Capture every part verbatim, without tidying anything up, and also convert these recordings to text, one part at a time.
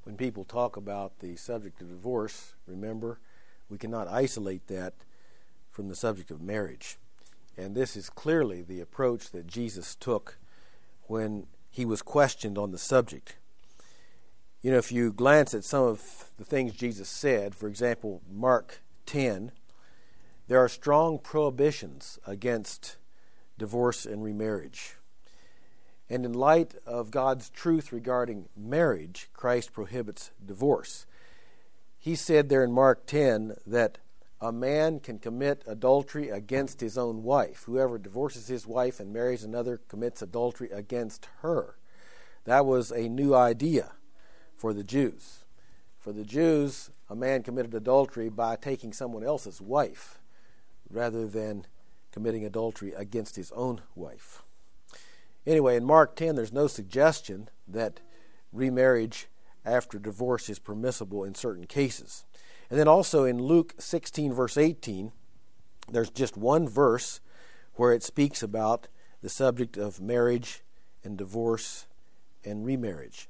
When people talk about the subject of divorce, remember, we cannot isolate that from the subject of marriage. And this is clearly the approach that Jesus took when he was questioned on the subject. You know, if you glance at some of the things Jesus said, for example, Mark ten, there are strong prohibitions against divorce and remarriage. And in light of God's truth regarding marriage, Christ prohibits divorce. He said there in Mark ten that a man can commit adultery against his own wife. Whoever divorces his wife and marries another commits adultery against her. That was a new idea for the Jews. For the Jews, a man committed adultery by taking someone else's wife rather than committing adultery against his own wife. Anyway, in Mark ten, there's no suggestion that remarriage after divorce is permissible in certain cases. And then also in Luke sixteen, verse eighteen, there's just one verse where it speaks about the subject of marriage and divorce and remarriage.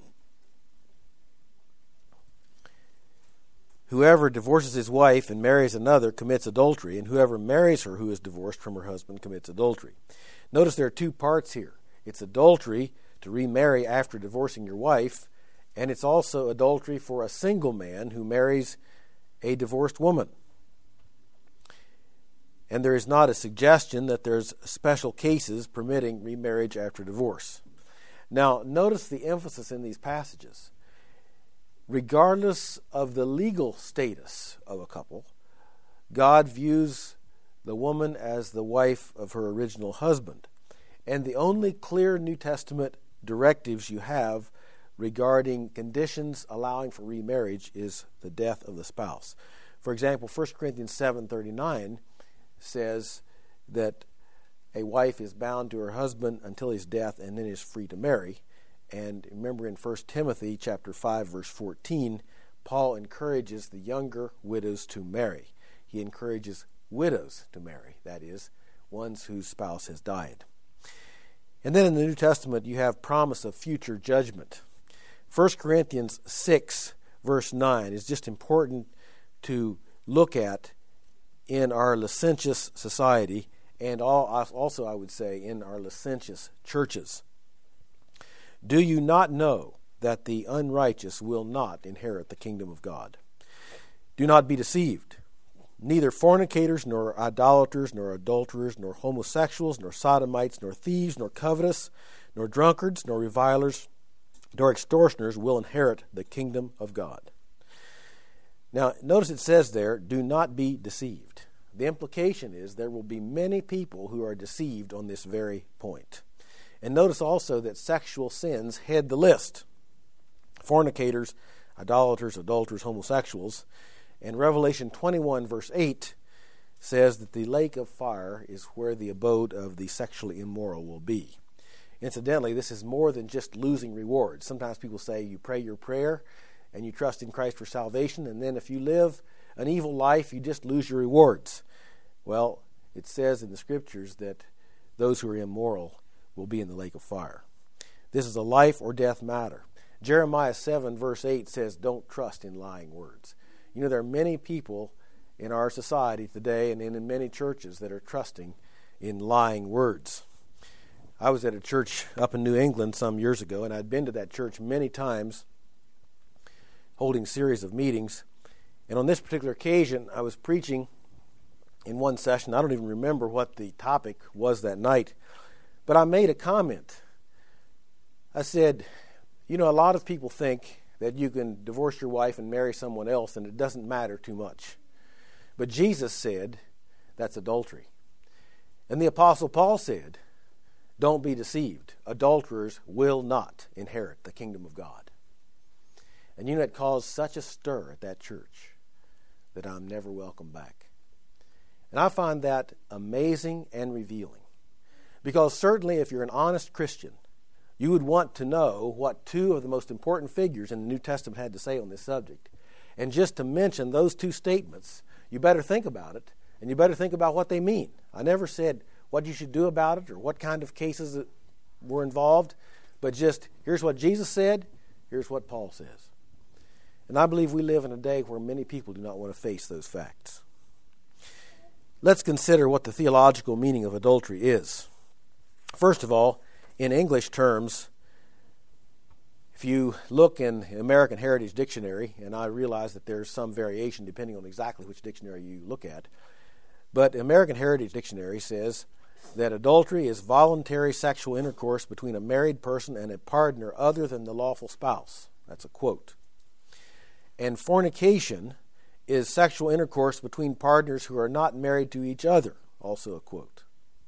Whoever divorces his wife and marries another commits adultery, and whoever marries her who is divorced from her husband commits adultery. Notice there are two parts here. It's adultery to remarry after divorcing your wife, and it's also adultery for a single man who marries a divorced woman. And there is not a suggestion that there's special cases permitting remarriage after divorce. Now, notice the emphasis in these passages. Regardless of the legal status of a couple, God views the woman as the wife of her original husband. And the only clear New Testament directives you have regarding conditions allowing for remarriage is the death of the spouse. For example, First Corinthians seven thirty-nine says that a wife is bound to her husband until his death and then is free to marry. And remember in First Timothy chapter five, verse fourteen, Paul encourages the younger widows to marry. He encourages widows to marry, that is, ones whose spouse has died. And then in the New Testament, you have promise of future judgment. First Corinthians six, verse nine is just important to look at in our licentious society, and also, I would say, in our licentious churches. Do you not know that the unrighteous will not inherit the kingdom of God? Do not be deceived. Neither fornicators, nor idolaters, nor adulterers, nor homosexuals, nor sodomites, nor thieves, nor covetous, nor drunkards, nor revilers, nor extortioners will inherit the kingdom of God. Now, notice it says there, do not be deceived. The implication is there will be many people who are deceived on this very point. And notice also that sexual sins head the list. Fornicators, idolaters, adulterers, homosexuals. And Revelation twenty-one, verse eight says that the lake of fire is where the abode of the sexually immoral will be. Incidentally, this is more than just losing rewards. Sometimes people say you pray your prayer and you trust in Christ for salvation, and then if you live an evil life, you just lose your rewards. Well, it says in the Scriptures that those who are immoral will be in the lake of fire. This is a life or death matter. Jeremiah seven, verse eight says, don't trust in lying words. You know, there are many people in our society today and in many churches that are trusting in lying words. I was at a church up in New England some years ago, and I'd been to that church many times, holding a series of meetings. And on this particular occasion, I was preaching in one session. I don't even remember what the topic was that night, but I made a comment. I said, you know, a lot of people think that you can divorce your wife and marry someone else and it doesn't matter too much. But Jesus said that's adultery. And the Apostle Paul said, don't be deceived. Adulterers will not inherit the kingdom of God. And you know, it caused such a stir at that church that I'm never welcome back. And I find that amazing and revealing. Because certainly if you're an honest Christian, you would want to know what two of the most important figures in the New Testament had to say on this subject. And just to mention those two statements, you better think about it, and you better think about what they mean. I never said what you should do about it or what kind of cases were involved, but just here's what Jesus said, here's what Paul says. And I believe we live in a day where many people do not want to face those facts. Let's consider what the theological meaning of adultery is. First of all, in English terms, if you look in American Heritage Dictionary, and I realize that there's some variation depending on exactly which dictionary you look at, but American Heritage Dictionary says that adultery is voluntary sexual intercourse between a married person and a partner other than the lawful spouse. That's a quote. And fornication is sexual intercourse between partners who are not married to each other. Also a quote.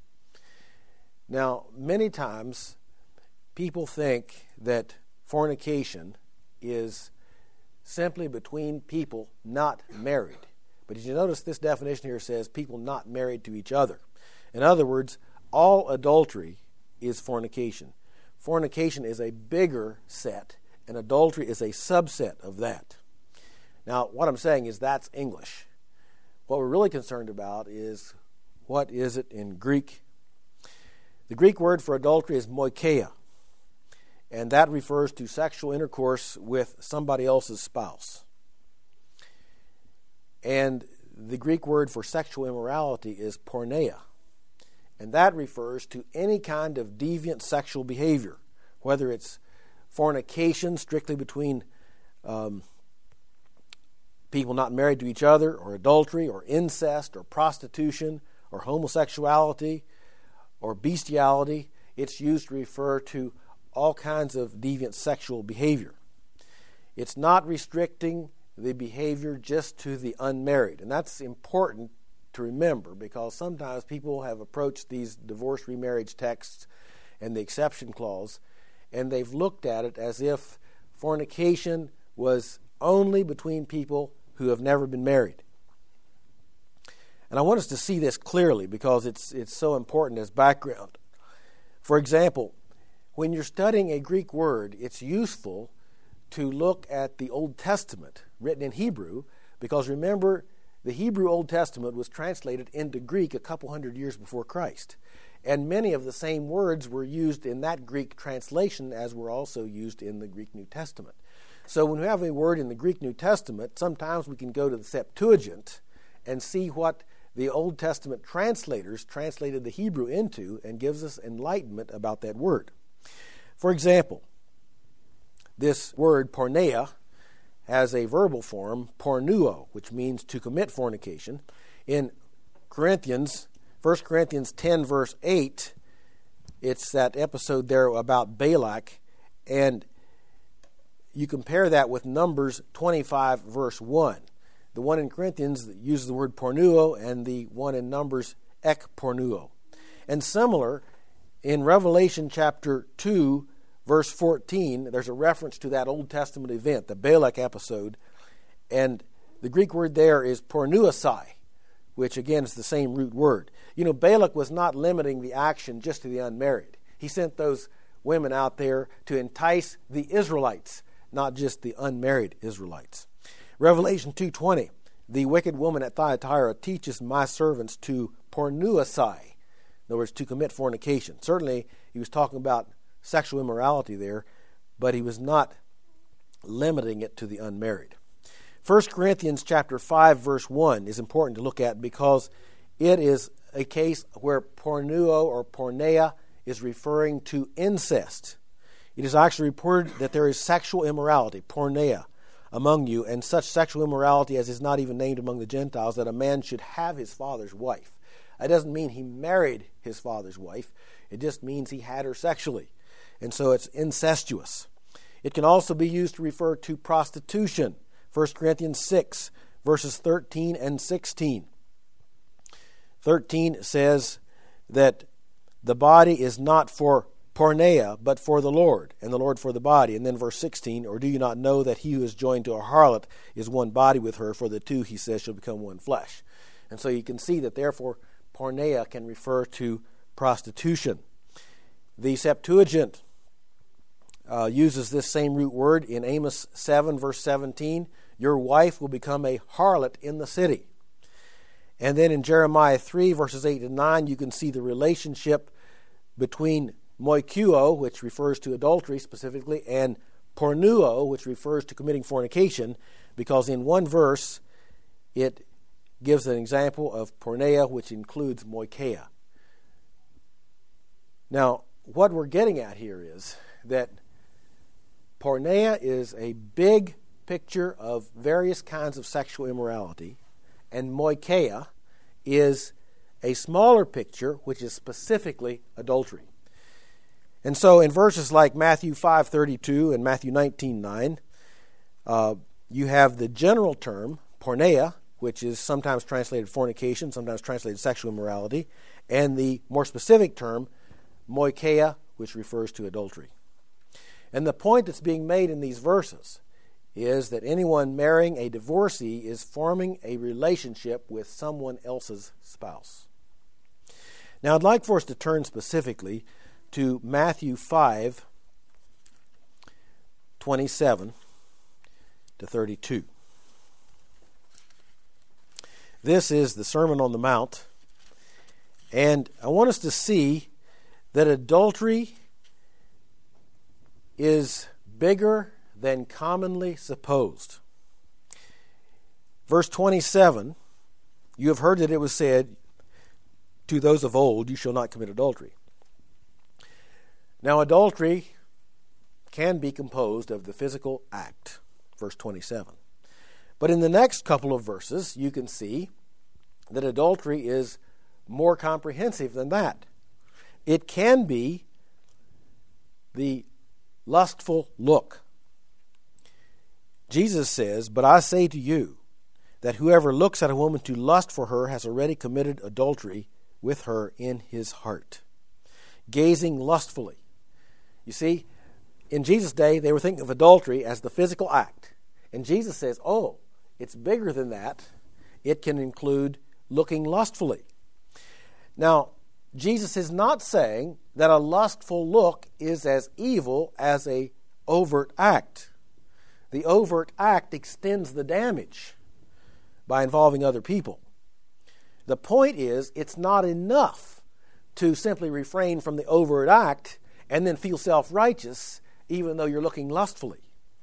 Now, many times people think that fornication is simply between people not married. But did you notice this definition here says people not married to each other? In other words, all adultery is fornication. Fornication is a bigger set, and adultery is a subset of that. Now, what I'm saying is that's English. What we're really concerned about is what is it in Greek? The Greek word for adultery is moikeia, and that refers to sexual intercourse with somebody else's spouse. And the Greek word for sexual immorality is porneia, and that refers to any kind of deviant sexual behavior, whether it's fornication strictly between um, people not married to each other, or adultery, or incest, or prostitution, or homosexuality, or bestiality. It's used to refer to all kinds of deviant sexual behavior. It's not restricting the behavior just to the unmarried. And that's important to remember, because sometimes people have approached these divorce remarriage texts and the exception clause, and they've looked at it as if fornication was only between people who have never been married. And I want us to see this clearly because it's it's so important as background. For example, when you're studying a Greek word, it's useful to look at the Old Testament written in Hebrew, because remember, the Hebrew Old Testament was translated into Greek a couple hundred years before Christ. And many of the same words were used in that Greek translation as were also used in the Greek New Testament. So when we have a word in the Greek New Testament, sometimes we can go to the Septuagint and see what the Old Testament translators translated the Hebrew into, and gives us enlightenment about that word. For example, this word porneia has a verbal form, pornuo, which means to commit fornication. In Corinthians, First Corinthians ten, verse eight, it's that episode there about Balak, and you compare that with Numbers twenty-five, verse one. The one in Corinthians that uses the word pornuo, and the one in Numbers, ek pornuo. And similar, in Revelation chapter two, verse fourteen, there's a reference to that Old Testament event, the Balak episode, and the Greek word there is pornuosai, which again is the same root word. You know, Balak was not limiting the action just to the unmarried. He sent those women out there to entice the Israelites, not just the unmarried Israelites. Revelation two twenty, the wicked woman at Thyatira teaches my servants to pornuosai, in other words, to commit fornication. Certainly, he was talking about sexual immorality there, but he was not limiting it to the unmarried. First Corinthians chapter five, verse one is important to look at because it is a case where pornuo or porneia is referring to incest. It is actually reported that there is sexual immorality, porneia, among you, and such sexual immorality as is not even named among the Gentiles, that a man should have his father's wife. That doesn't mean he married his father's wife. It just means he had her sexually. And so it's incestuous. It can also be used to refer to prostitution. First Corinthians six, verses thirteen and sixteen. thirteen says that the body is not for porneia, but for the Lord, and the Lord for the body. And then verse sixteen, or do you not know that he who is joined to a harlot is one body with her, for the two, he says, shall become one flesh. And so you can see that therefore porneia can refer to prostitution. The Septuagint uh, uses this same root word in Amos seven, verse seventeen. Your wife will become a harlot in the city. And then in Jeremiah three, verses eight and nine, you can see the relationship between moikuo, which refers to adultery specifically, and pornuo, which refers to committing fornication, because in one verse it gives an example of porneia, which includes moikeia. Now, what we're getting at here is that porneia is a big picture of various kinds of sexual immorality, and moikeia is a smaller picture, which is specifically adultery. And so in verses like Matthew five thirty-two and Matthew nineteen nine, uh, you have the general term, porneia, which is sometimes translated fornication, sometimes translated sexual immorality, and the more specific term, moikeia, which refers to adultery. And the point that's being made in these verses is that anyone marrying a divorcee is forming a relationship with someone else's spouse. Now, I'd like for us to turn specifically to Matthew five twenty-seven to thirty-two. This is the Sermon on the Mount, and I want us to see that adultery is bigger than commonly supposed. Verse twenty-seven, you have heard that it was said to those of old, you shall not commit adultery. Now, adultery can be composed of the physical act, verse twenty-seven. But in the next couple of verses, you can see that adultery is more comprehensive than that. It can be the lustful look. Jesus says, "But I say to you that whoever looks at a woman to lust for her has already committed adultery with her in his heart." Gazing lustfully. You see, in Jesus' day, they were thinking of adultery as the physical act. And Jesus says, oh, it's bigger than that. It can include looking lustfully. Now, Jesus is not saying that a lustful look is as evil as a overt act. The overt act extends the damage by involving other people. The point is, it's not enough to simply refrain from the overt act and then feel self-righteous even though you're looking lustfully.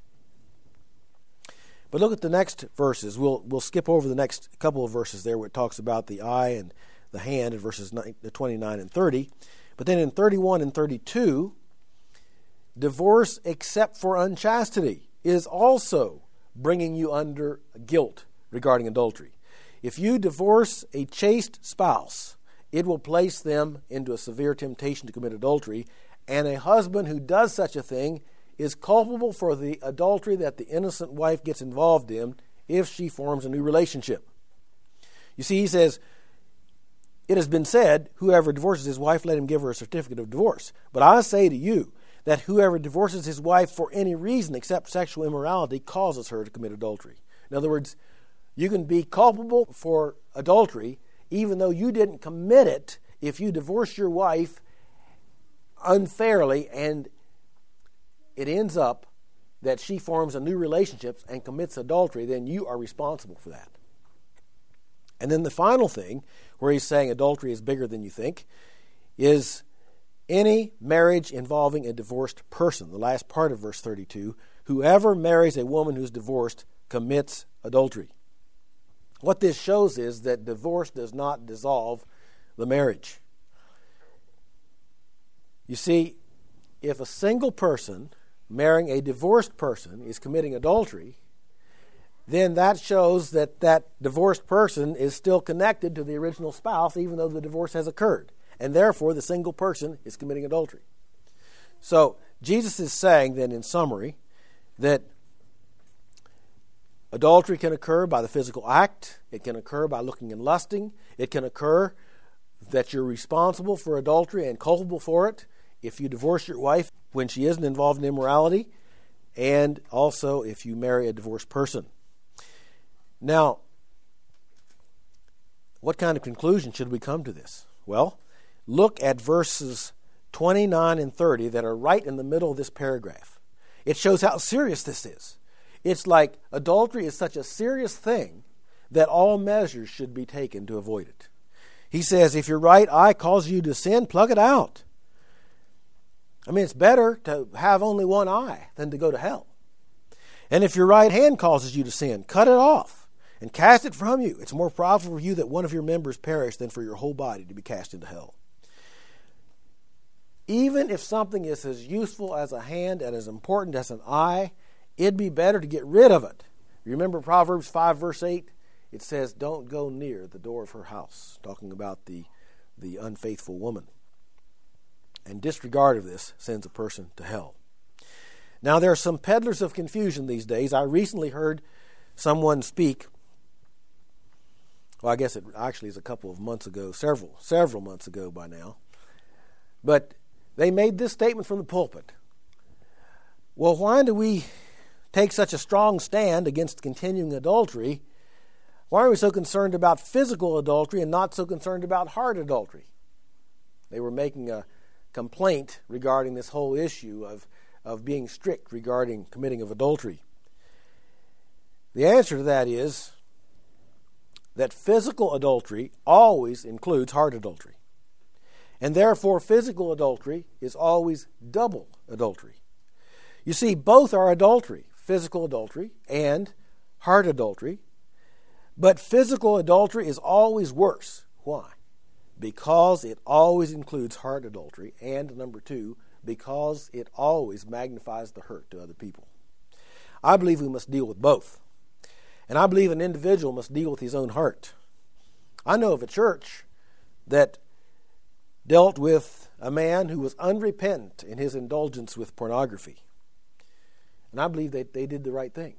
But look at the next verses. We'll we'll skip over the next couple of verses there where it talks about the eye and the hand in verses twenty-nine and thirty. But then in thirty-one and thirty-two, divorce except for unchastity is also bringing you under guilt regarding adultery. If you divorce a chaste spouse, it will place them into a severe temptation to commit adultery, and a husband who does such a thing is culpable for the adultery that the innocent wife gets involved in if she forms a new relationship. You see, he says, it has been said, whoever divorces his wife, let him give her a certificate of divorce. But I say to you that whoever divorces his wife for any reason except sexual immorality causes her to commit adultery. In other words, you can be culpable for adultery even though you didn't commit it if you divorce your wife unfairly and it ends up that she forms a new relationship and commits adultery, then you are responsible for that. And then the final thing, where he's saying adultery is bigger than you think, is any marriage involving a divorced person. The last part of verse thirty-two, whoever marries a woman who's divorced commits adultery. What this shows is that divorce does not dissolve the marriage. You see, if a single person marrying a divorced person is committing adultery, then that shows that that divorced person is still connected to the original spouse even though the divorce has occurred. And therefore, the single person is committing adultery. So, Jesus is saying then in summary that adultery can occur by the physical act. It can occur by looking and lusting. It can occur that you're responsible for adultery and culpable for it if you divorce your wife when she isn't involved in immorality, and also if you marry a divorced person. Now, what kind of conclusion should we come to this? Well, look at verses twenty-nine and thirty that are right in the middle of this paragraph. It shows how serious this is. It's like adultery is such a serious thing that all measures should be taken to avoid it. He says, if your right eye causes you to sin, plug it out. I mean, it's better to have only one eye than to go to hell. And if your right hand causes you to sin, cut it off and cast it from you. It's more profitable for you that one of your members perish than for your whole body to be cast into hell. Even if something is as useful as a hand and as important as an eye, it'd be better to get rid of it. Remember Proverbs five, verse eight? It says, don't go near the door of her house, talking about the, the unfaithful woman. And disregard of this sends a person to hell. Now, there are some peddlers of confusion these days. I recently heard someone speak. Well, I guess it actually is a couple of months ago, several, several months ago by now. But they made this statement from the pulpit. Well, why do we take such a strong stand against continuing adultery? Why are we so concerned about physical adultery and not so concerned about heart adultery? They were making a complaint regarding this whole issue of, of being strict regarding committing of adultery. The answer to that is that physical adultery always includes heart adultery. And therefore, physical adultery is always double adultery. You see, both are adultery, physical adultery and heart adultery. But physical adultery is always worse. Why? Because it always includes heart adultery, and number two, because it always magnifies the hurt to other people. I believe we must deal with both. And I believe an individual must deal with his own heart. I know of a church that dealt with a man who was unrepentant in his indulgence with pornography. And I believe that they did the right thing.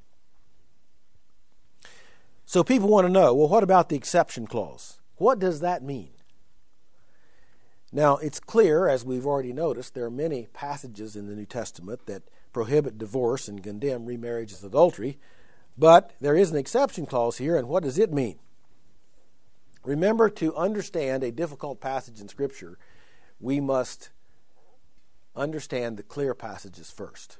So people want to know, well, what about the exception clause? What does that mean? Now, it's clear, as we've already noticed, there are many passages in the New Testament that prohibit divorce and condemn remarriage as adultery, but there is an exception clause here, and what does it mean? Remember, to understand a difficult passage in Scripture, we must understand the clear passages first.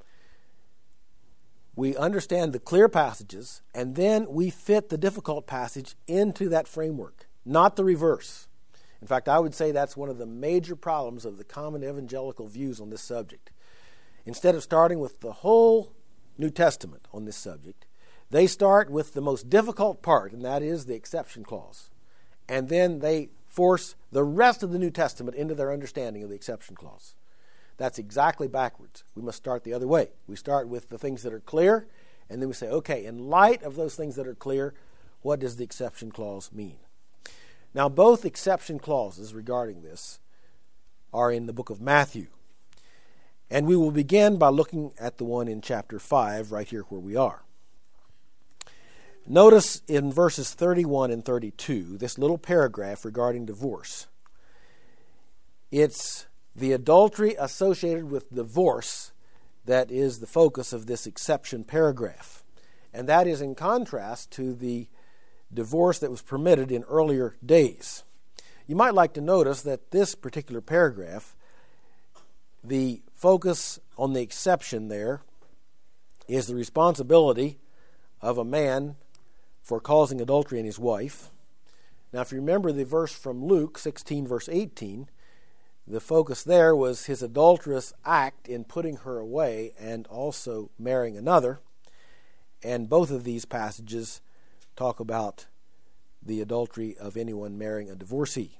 We understand the clear passages, and then we fit the difficult passage into that framework, not the reverse. In fact, I would say that's one of the major problems of the common evangelical views on this subject. Instead of starting with the whole New Testament on this subject, they start with the most difficult part, and that is the exception clause. And then they force the rest of the New Testament into their understanding of the exception clause. That's exactly backwards. We must start the other way. We start with the things that are clear, and then we say, okay, in light of those things that are clear, what does the exception clause mean? Now, both exception clauses regarding this are in the book of Matthew. And we will begin by looking at the one in chapter five, right here where we are. Notice in verses thirty-one and thirty-two, this little paragraph regarding divorce. It's the adultery associated with divorce that is the focus of this exception paragraph. And that is in contrast to the divorce that was permitted in earlier days. You might like to notice that this particular paragraph, the focus on the exception there is the responsibility of a man for causing adultery in his wife. Now, if you remember the verse from Luke sixteen, verse eighteen, the focus there was his adulterous act in putting her away and also marrying another. And both of these passages talk about the adultery of anyone marrying a divorcee.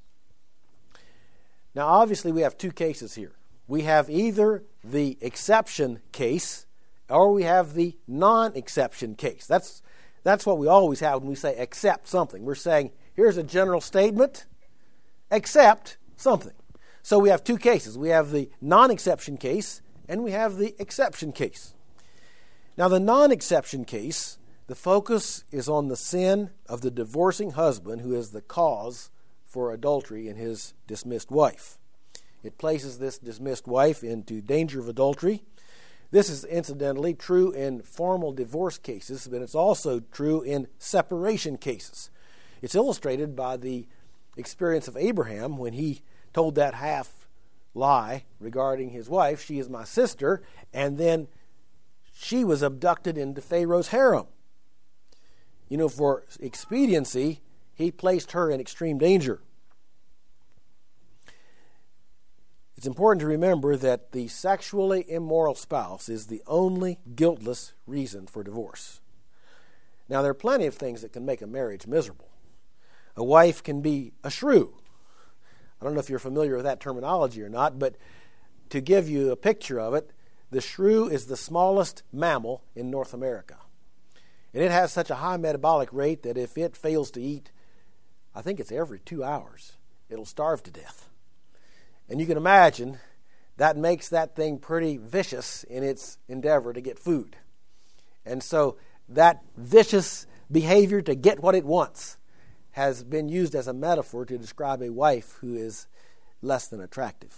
Now, obviously, we have two cases here. We have either the exception case or we have the non-exception case. That's, that's what we always have when we say accept something. We're saying, here's a general statement, accept something. So we have two cases. We have the non-exception case and we have the exception case. Now, the non-exception case, the focus is on the sin of the divorcing husband who is the cause for adultery in his dismissed wife. It places this dismissed wife into danger of adultery. This is incidentally true in formal divorce cases, but it's also true in separation cases. It's illustrated by the experience of Abraham when he told that half lie regarding his wife, she is my sister, and then she was abducted into Pharaoh's harem. You know, for expediency, he placed her in extreme danger. It's important to remember that the sexually immoral spouse is the only guiltless reason for divorce. Now, there are plenty of things that can make a marriage miserable. A wife can be a shrew. I don't know if you're familiar with that terminology or not, but to give you a picture of it, the shrew is the smallest mammal in North America. And it has such a high metabolic rate that if it fails to eat, I think it's every two hours, it'll starve to death. And you can imagine that makes that thing pretty vicious in its endeavor to get food. And so that vicious behavior to get what it wants has been used as a metaphor to describe a wife who is less than attractive.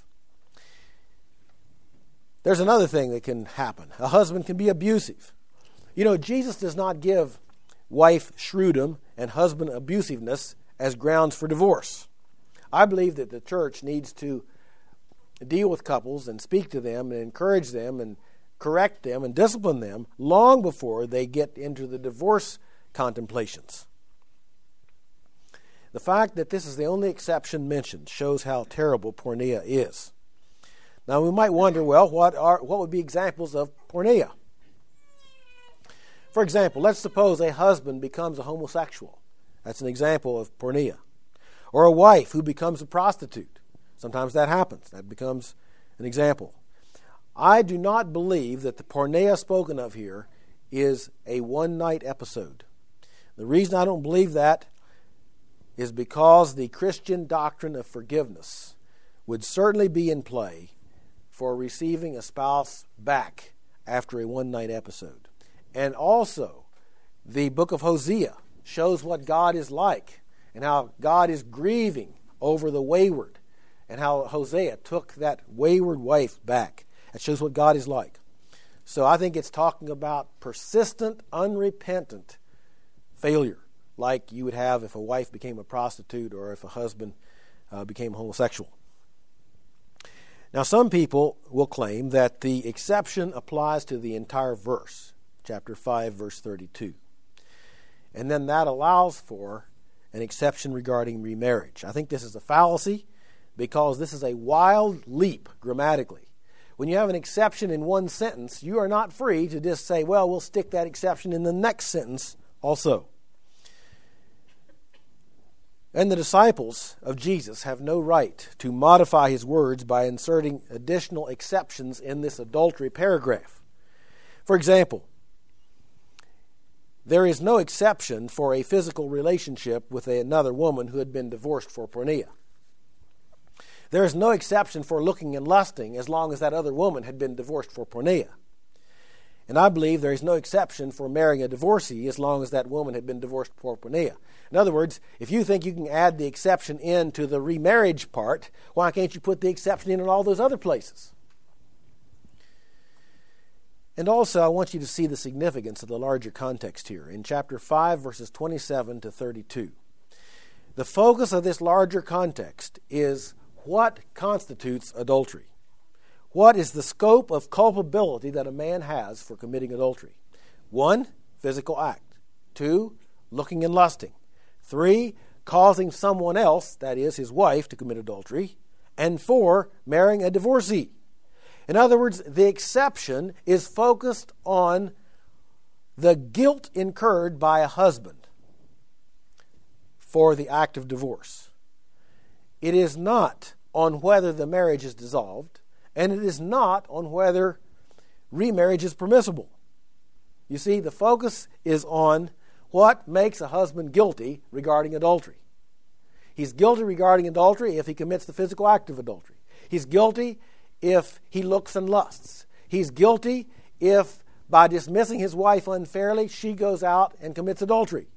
There's another thing that can happen. A husband can be abusive. You know, Jesus does not give wife shrewdom and husband abusiveness as grounds for divorce. I believe that the church needs to deal with couples and speak to them and encourage them and correct them and discipline them long before they get into the divorce contemplations. The fact that this is the only exception mentioned shows how terrible porneia is. Now we might wonder, well, what are what would be examples of porneia? For example, let's suppose a husband becomes a homosexual. That's an example of porneia. Or a wife who becomes a prostitute. Sometimes that happens. That becomes an example. I do not believe that the porneia spoken of here is a one-night episode. The reason I don't believe that is because the Christian doctrine of forgiveness would certainly be in play for receiving a spouse back after a one-night episode. And also, the book of Hosea shows what God is like and how God is grieving over the wayward and how Hosea took that wayward wife back. It shows what God is like. So I think it's talking about persistent, unrepentant failure, like you would have if a wife became a prostitute or if a husband uh, became homosexual. Now, some people will claim that the exception applies to the entire verse, chapter five, verse thirty-two. And then that allows for an exception regarding remarriage. I think this is a fallacy because this is a wild leap grammatically. When you have an exception in one sentence, you are not free to just say, well, we'll stick that exception in the next sentence also. And the disciples of Jesus have no right to modify his words by inserting additional exceptions in this adultery paragraph. For example, there is no exception for a physical relationship with another woman who had been divorced for porneia. There is no exception for looking and lusting as long as that other woman had been divorced for porneia. And I believe there is no exception for marrying a divorcee as long as that woman had been divorced for porneia. In other words, if you think you can add the exception in to the remarriage part, why can't you put the exception in in all those other places? And also, I want you to see the significance of the larger context here in chapter five, verses twenty-seven to thirty-two. The focus of this larger context is what constitutes adultery. What is the scope of culpability that a man has for committing adultery? One, physical act. Two, looking and lusting. Three, causing someone else, that is his wife, to commit adultery. And four, marrying a divorcee. In other words, the exception is focused on the guilt incurred by a husband for the act of divorce. It is not on whether the marriage is dissolved, and it is not on whether remarriage is permissible. You see, the focus is on what makes a husband guilty regarding adultery. He's guilty regarding adultery if he commits the physical act of adultery. He's guilty if he looks and lusts. He's guilty if, by dismissing his wife unfairly, she goes out and commits adultery.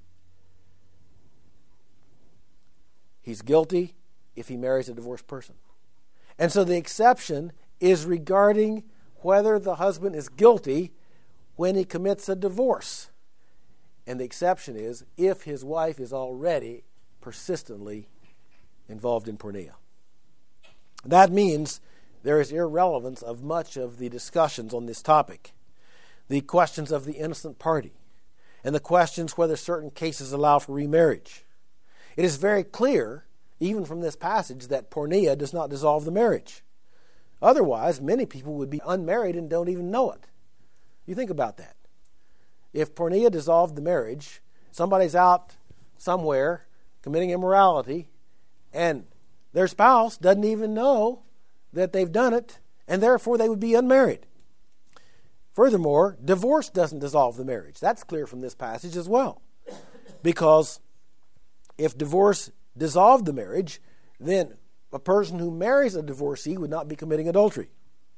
He's guilty if he marries a divorced person. And so the exception is regarding whether the husband is guilty when he commits a divorce. And the exception is if his wife is already persistently involved in porneia. That means there is irrelevance of much of the discussions on this topic. The questions of the innocent party and the questions whether certain cases allow for remarriage. It is very clear, even from this passage, that porneia does not dissolve the marriage. Otherwise, many people would be unmarried and don't even know it. You think about that. If porneia dissolved the marriage, somebody's out somewhere committing immorality, and their spouse doesn't even know that they've done it, and therefore they would be unmarried. Furthermore, divorce doesn't dissolve the marriage. That's clear from this passage as well. Because if divorce dissolved the marriage, then a person who marries a divorcee would not be committing adultery.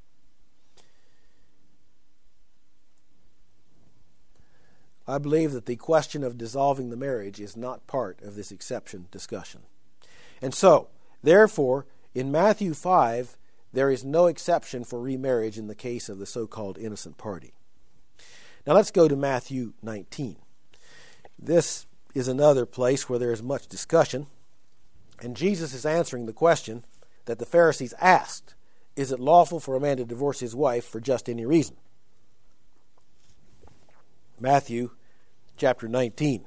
I believe that the question of dissolving the marriage is not part of this exception discussion. And so, therefore, in Matthew five, there is no exception for remarriage in the case of the so-called innocent party. Now let's go to Matthew nineteen. This is another place where there is much discussion, and Jesus is answering the question that the Pharisees asked: is it lawful for a man to divorce his wife for just any reason? Matthew chapter nineteen.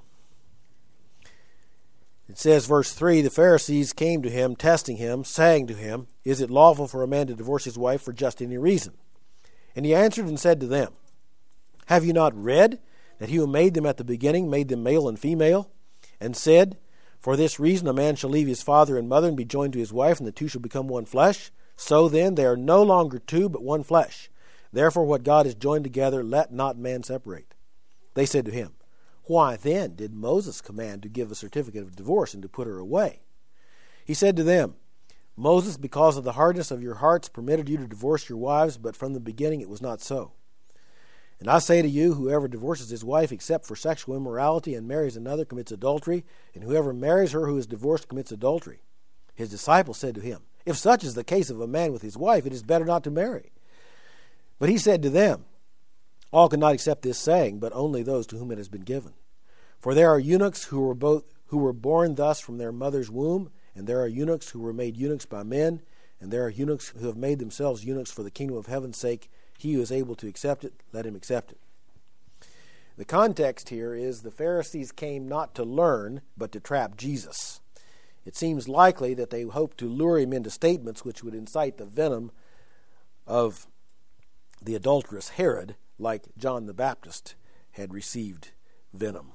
It says, verse three, the Pharisees came to him, testing him, saying to him, is it lawful for a man to divorce his wife for just any reason? And he answered and said to them, have you not read that he who made them at the beginning made them male and female, and said, for this reason a man shall leave his father and mother and be joined to his wife, and the two shall become one flesh? So then they are no longer two, but one flesh. Therefore what God has joined together, let not man separate. They said to him, why then did Moses command to give a certificate of divorce and to put her away? He said to them, Moses, because of the hardness of your hearts, permitted you to divorce your wives, but from the beginning it was not so. And I say to you, whoever divorces his wife except for sexual immorality and marries another commits adultery, and whoever marries her who is divorced commits adultery. His disciples said to him, if such is the case of a man with his wife, it is better not to marry. But he said to them, all cannot accept this saying, but only those to whom it has been given. For there are eunuchs who were both who were born thus from their mother's womb, and there are eunuchs who were made eunuchs by men, and there are eunuchs who have made themselves eunuchs for the kingdom of heaven's sake. He who is able to accept it, let him accept it. The context here is the Pharisees came not to learn, but to trap Jesus. It seems likely that they hoped to lure him into statements which would incite the venom of the adulterous Herod, like John the Baptist had received venom.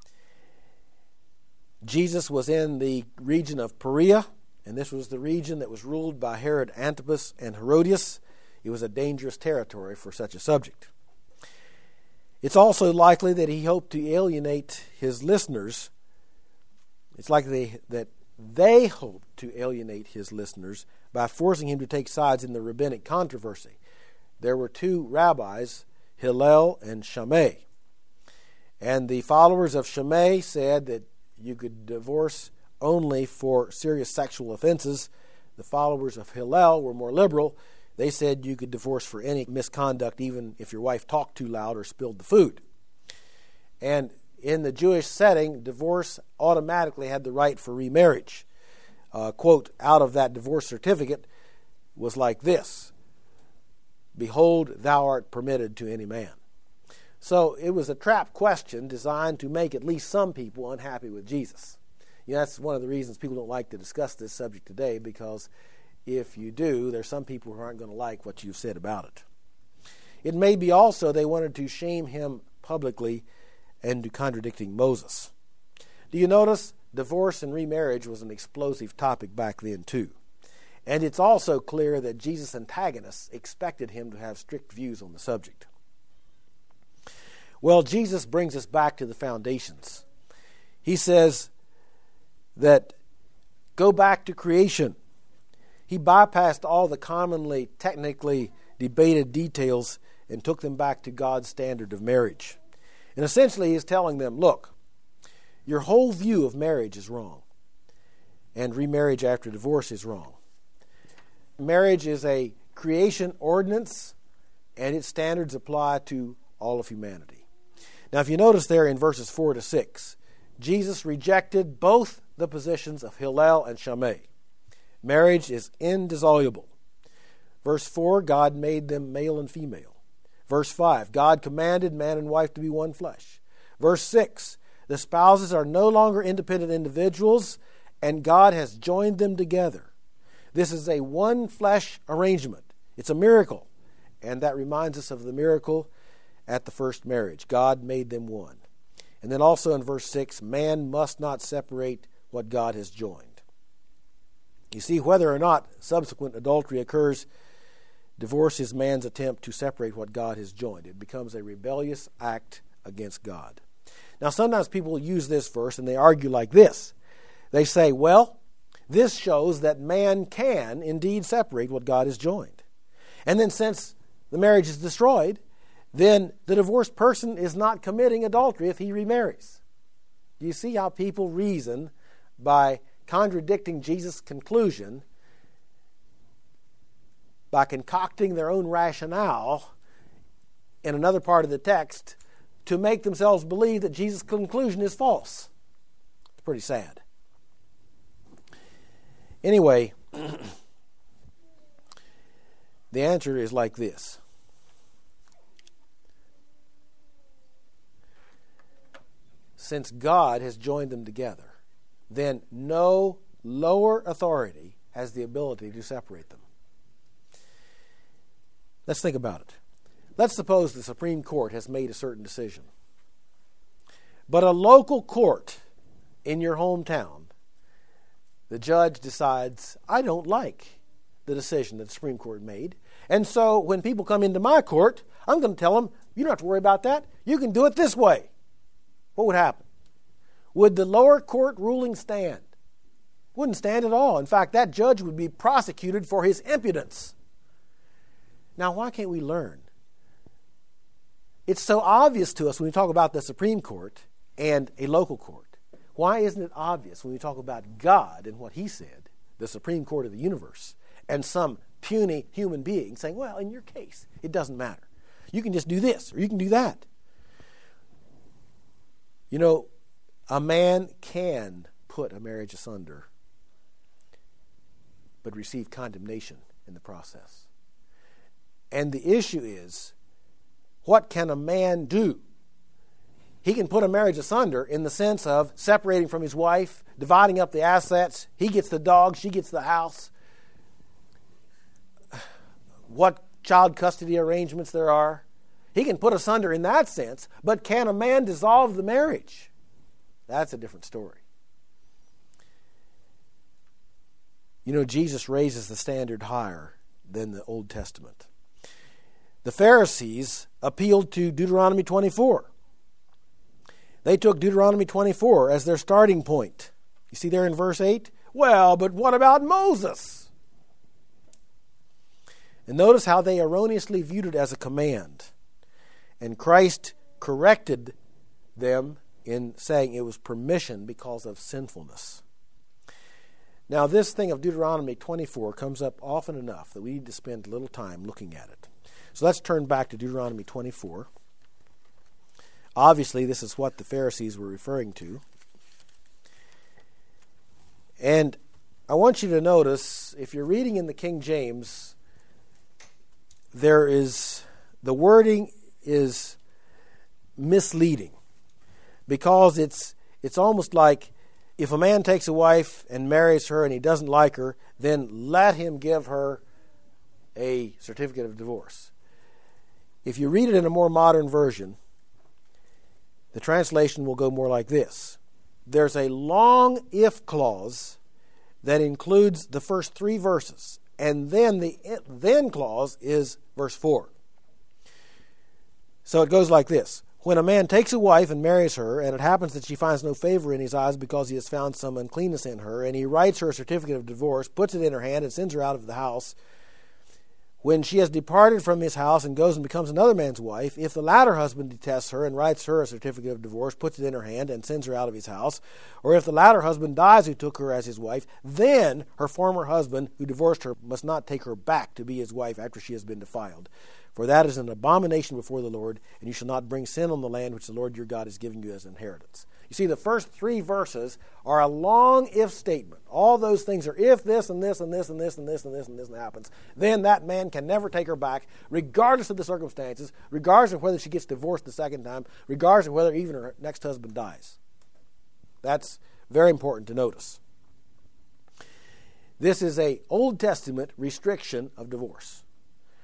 Jesus was in the region of Perea, and this was the region that was ruled by Herod Antipas and Herodias. It was a dangerous territory for such a subject. It's also likely that he hoped to alienate his listeners. It's likely that they hoped to alienate his listeners by forcing him to take sides in the rabbinic controversy. There were two rabbis, Hillel and Shammai. And the followers of Shammai said that you could divorce only for serious sexual offenses. The followers of Hillel were more liberal. They said you could divorce for any misconduct, even if your wife talked too loud or spilled the food. And in the Jewish setting, divorce automatically had the right for remarriage. Uh, quote, out of that divorce certificate was like this: behold, thou art permitted to any man. So it was a trap question designed to make at least some people unhappy with Jesus. You know, that's one of the reasons people don't like to discuss this subject today, because if you do, there's some people who aren't going to like what you've said about it. It may be also they wanted to shame him publicly and to contradicting Moses. Do you notice divorce and remarriage was an explosive topic back then too? And it's also clear that Jesus' antagonists expected him to have strict views on the subject. Well, Jesus brings us back to the foundations. He says that go back to creation. He bypassed all the commonly technically debated details and took them back to God's standard of marriage. And essentially he's telling them, look, your whole view of marriage is wrong, and remarriage after divorce is wrong. Marriage is a creation ordinance, and its standards apply to all of humanity. Now, if you notice there in verses four to six, Jesus rejected both the positions of Hillel and Shammai. Marriage is indissoluble. Verse four, God made them male and female. Verse five, God commanded man and wife to be one flesh. Verse six, the spouses are no longer independent individuals, and God has joined them together. This is a one flesh arrangement. It's a miracle. And that reminds us of the miracle at the first marriage. God made them one. And then also in verse six, man must not separate what God has joined. You see, whether or not subsequent adultery occurs, divorce is man's attempt to separate what God has joined. It becomes a rebellious act against God. Now, sometimes people use this verse and they argue like this. They say, well, this shows that man can indeed separate what God has joined. And then since the marriage is destroyed, then the divorced person is not committing adultery if he remarries. Do you see how people reason by contradicting Jesus' conclusion, by concocting their own rationale in another part of the text to make themselves believe that Jesus' conclusion is false? It's pretty sad. Anyway, the answer is like this. Since God has joined them together, then no lower authority has the ability to separate them. Let's think about it. Let's suppose the Supreme Court has made a certain decision. But a local court in your hometown, the judge decides, I don't like the decision that the Supreme Court made. And so when people come into my court, I'm going to tell them, you don't have to worry about that. You can do it this way. What would happen? Would the lower court ruling stand? Wouldn't stand at all. In fact, that judge would be prosecuted for his impudence. Now, why can't we learn? It's so obvious to us when we talk about the Supreme Court and a local court. Why isn't it obvious when we talk about God and what He said, the Supreme Court of the universe, and some puny human being saying, well, in your case, it doesn't matter. You can just do this or you can do that. You know, a man can put a marriage asunder, but receive condemnation in the process. And the issue is, what can a man do? He can put a marriage asunder in the sense of separating from his wife, dividing up the assets. He gets the dog, she gets the house. What child custody arrangements there are. He can put asunder in that sense, but can a man dissolve the marriage? That's a different story. You know, Jesus raises the standard higher than the Old Testament. The Pharisees appealed to Deuteronomy twenty-four. They took Deuteronomy twenty-four as their starting point. You see there in verse eight? Well, but what about Moses? And notice how they erroneously viewed it as a command. And Christ corrected them in saying it was permission because of sinfulness. Now, this thing of Deuteronomy twenty-four comes up often enough that we need to spend a little time looking at it. So let's turn back to Deuteronomy twenty-four. Obviously, this is what the Pharisees were referring to. And I want you to notice, if you're reading in the King James, there is, the wording is misleading because it's it's almost like if a man takes a wife and marries her and he doesn't like her, then let him give her a certificate of divorce. If you read it in a more modern version, the translation will go more like this. There's a long if clause that includes the first three verses, and then the then clause is verse four. So it goes like this. When a man takes a wife and marries her, and it happens that she finds no favor in his eyes because he has found some uncleanness in her, and he writes her a certificate of divorce, puts it in her hand, and sends her out of the house, when she has departed from his house and goes and becomes another man's wife, if the latter husband detests her and writes her a certificate of divorce, puts it in her hand, and sends her out of his house, or if the latter husband dies who took her as his wife, then her former husband who divorced her must not take her back to be his wife after she has been defiled. For that is an abomination before the Lord, and you shall not bring sin on the land which the Lord your God is giving you as inheritance. You see, the first three verses are a long if statement. All those things are if this and this and this and this and this and this and this happens, then that man can never take her back, regardless of the circumstances, regardless of whether she gets divorced the second time, regardless of whether even her next husband dies. That's very important to notice. This is an Old Testament restriction of divorce.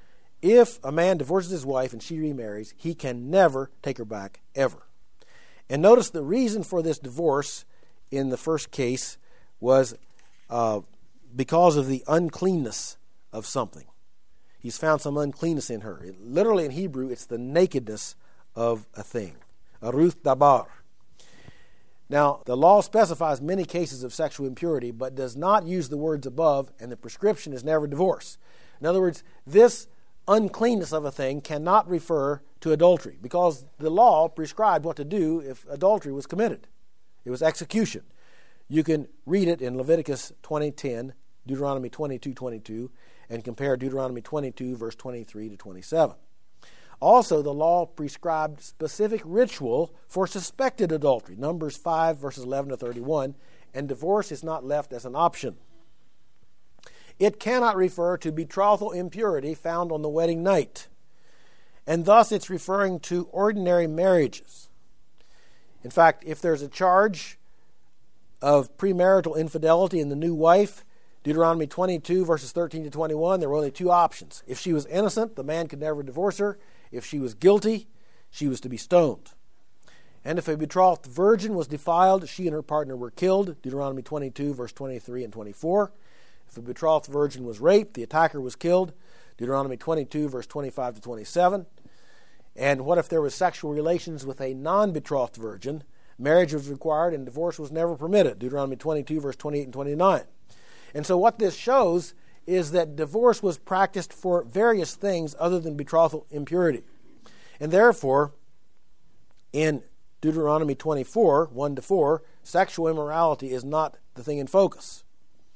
If a man divorces his wife and she remarries, he can never take her back, ever. And notice the reason for this divorce in the first case was uh, because of the uncleanness of something. He's found some uncleanness in her. It, literally in Hebrew, it's the nakedness of a thing. Aruth dabar. Now, the law specifies many cases of sexual impurity, but does not use the words above, and the prescription is never divorce. In other words, this uncleanness of a thing cannot refer to adultery, because the law prescribed what to do if adultery was committed. It was execution. You can read it in Leviticus twenty ten, Deuteronomy twenty-two twenty-two, and compare Deuteronomy twenty-two, verse twenty-three to twenty-seven. Also, the law prescribed specific ritual for suspected adultery, Numbers five, verses eleven to thirty-one, and divorce is not left as an option. It cannot refer to betrothal impurity found on the wedding night, and thus it's referring to ordinary marriages. In fact, if there's a charge of premarital infidelity in the new wife, Deuteronomy twenty-two, verses thirteen to twenty-one, there were only two options. If she was innocent, the man could never divorce her. If she was guilty, she was to be stoned. And if a betrothed virgin was defiled, she and her partner were killed, Deuteronomy twenty-two, verse twenty-three and twenty-four. If a betrothed virgin was raped, the attacker was killed, Deuteronomy twenty-two, verse twenty-five to twenty-seven. And what if there was sexual relations with a non-betrothed virgin? Marriage was required and divorce was never permitted, Deuteronomy twenty-two, verse twenty-eight and twenty-nine. And so what this shows is that divorce was practiced for various things other than betrothal impurity. And therefore, in Deuteronomy twenty-four, one to four, sexual immorality is not the thing in focus.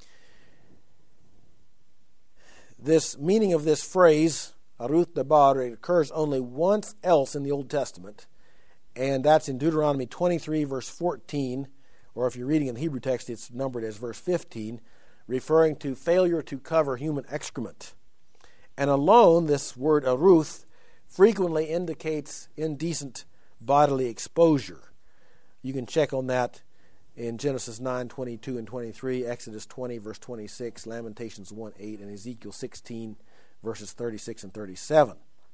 This meaning of this phrase, Aruth dabar, it occurs only once else in the Old Testament, and that's in Deuteronomy twenty-three, verse fourteen, or if you're reading in the Hebrew text, it's numbered as verse fifteen, referring to failure to cover human excrement. And alone, this word aruth frequently indicates indecent bodily exposure. You can check on that in Genesis nine, twenty-two and twenty-three, Exodus twenty, verse twenty-six, Lamentations one, eight, and Ezekiel sixteen, verses thirty-six and thirty-seven.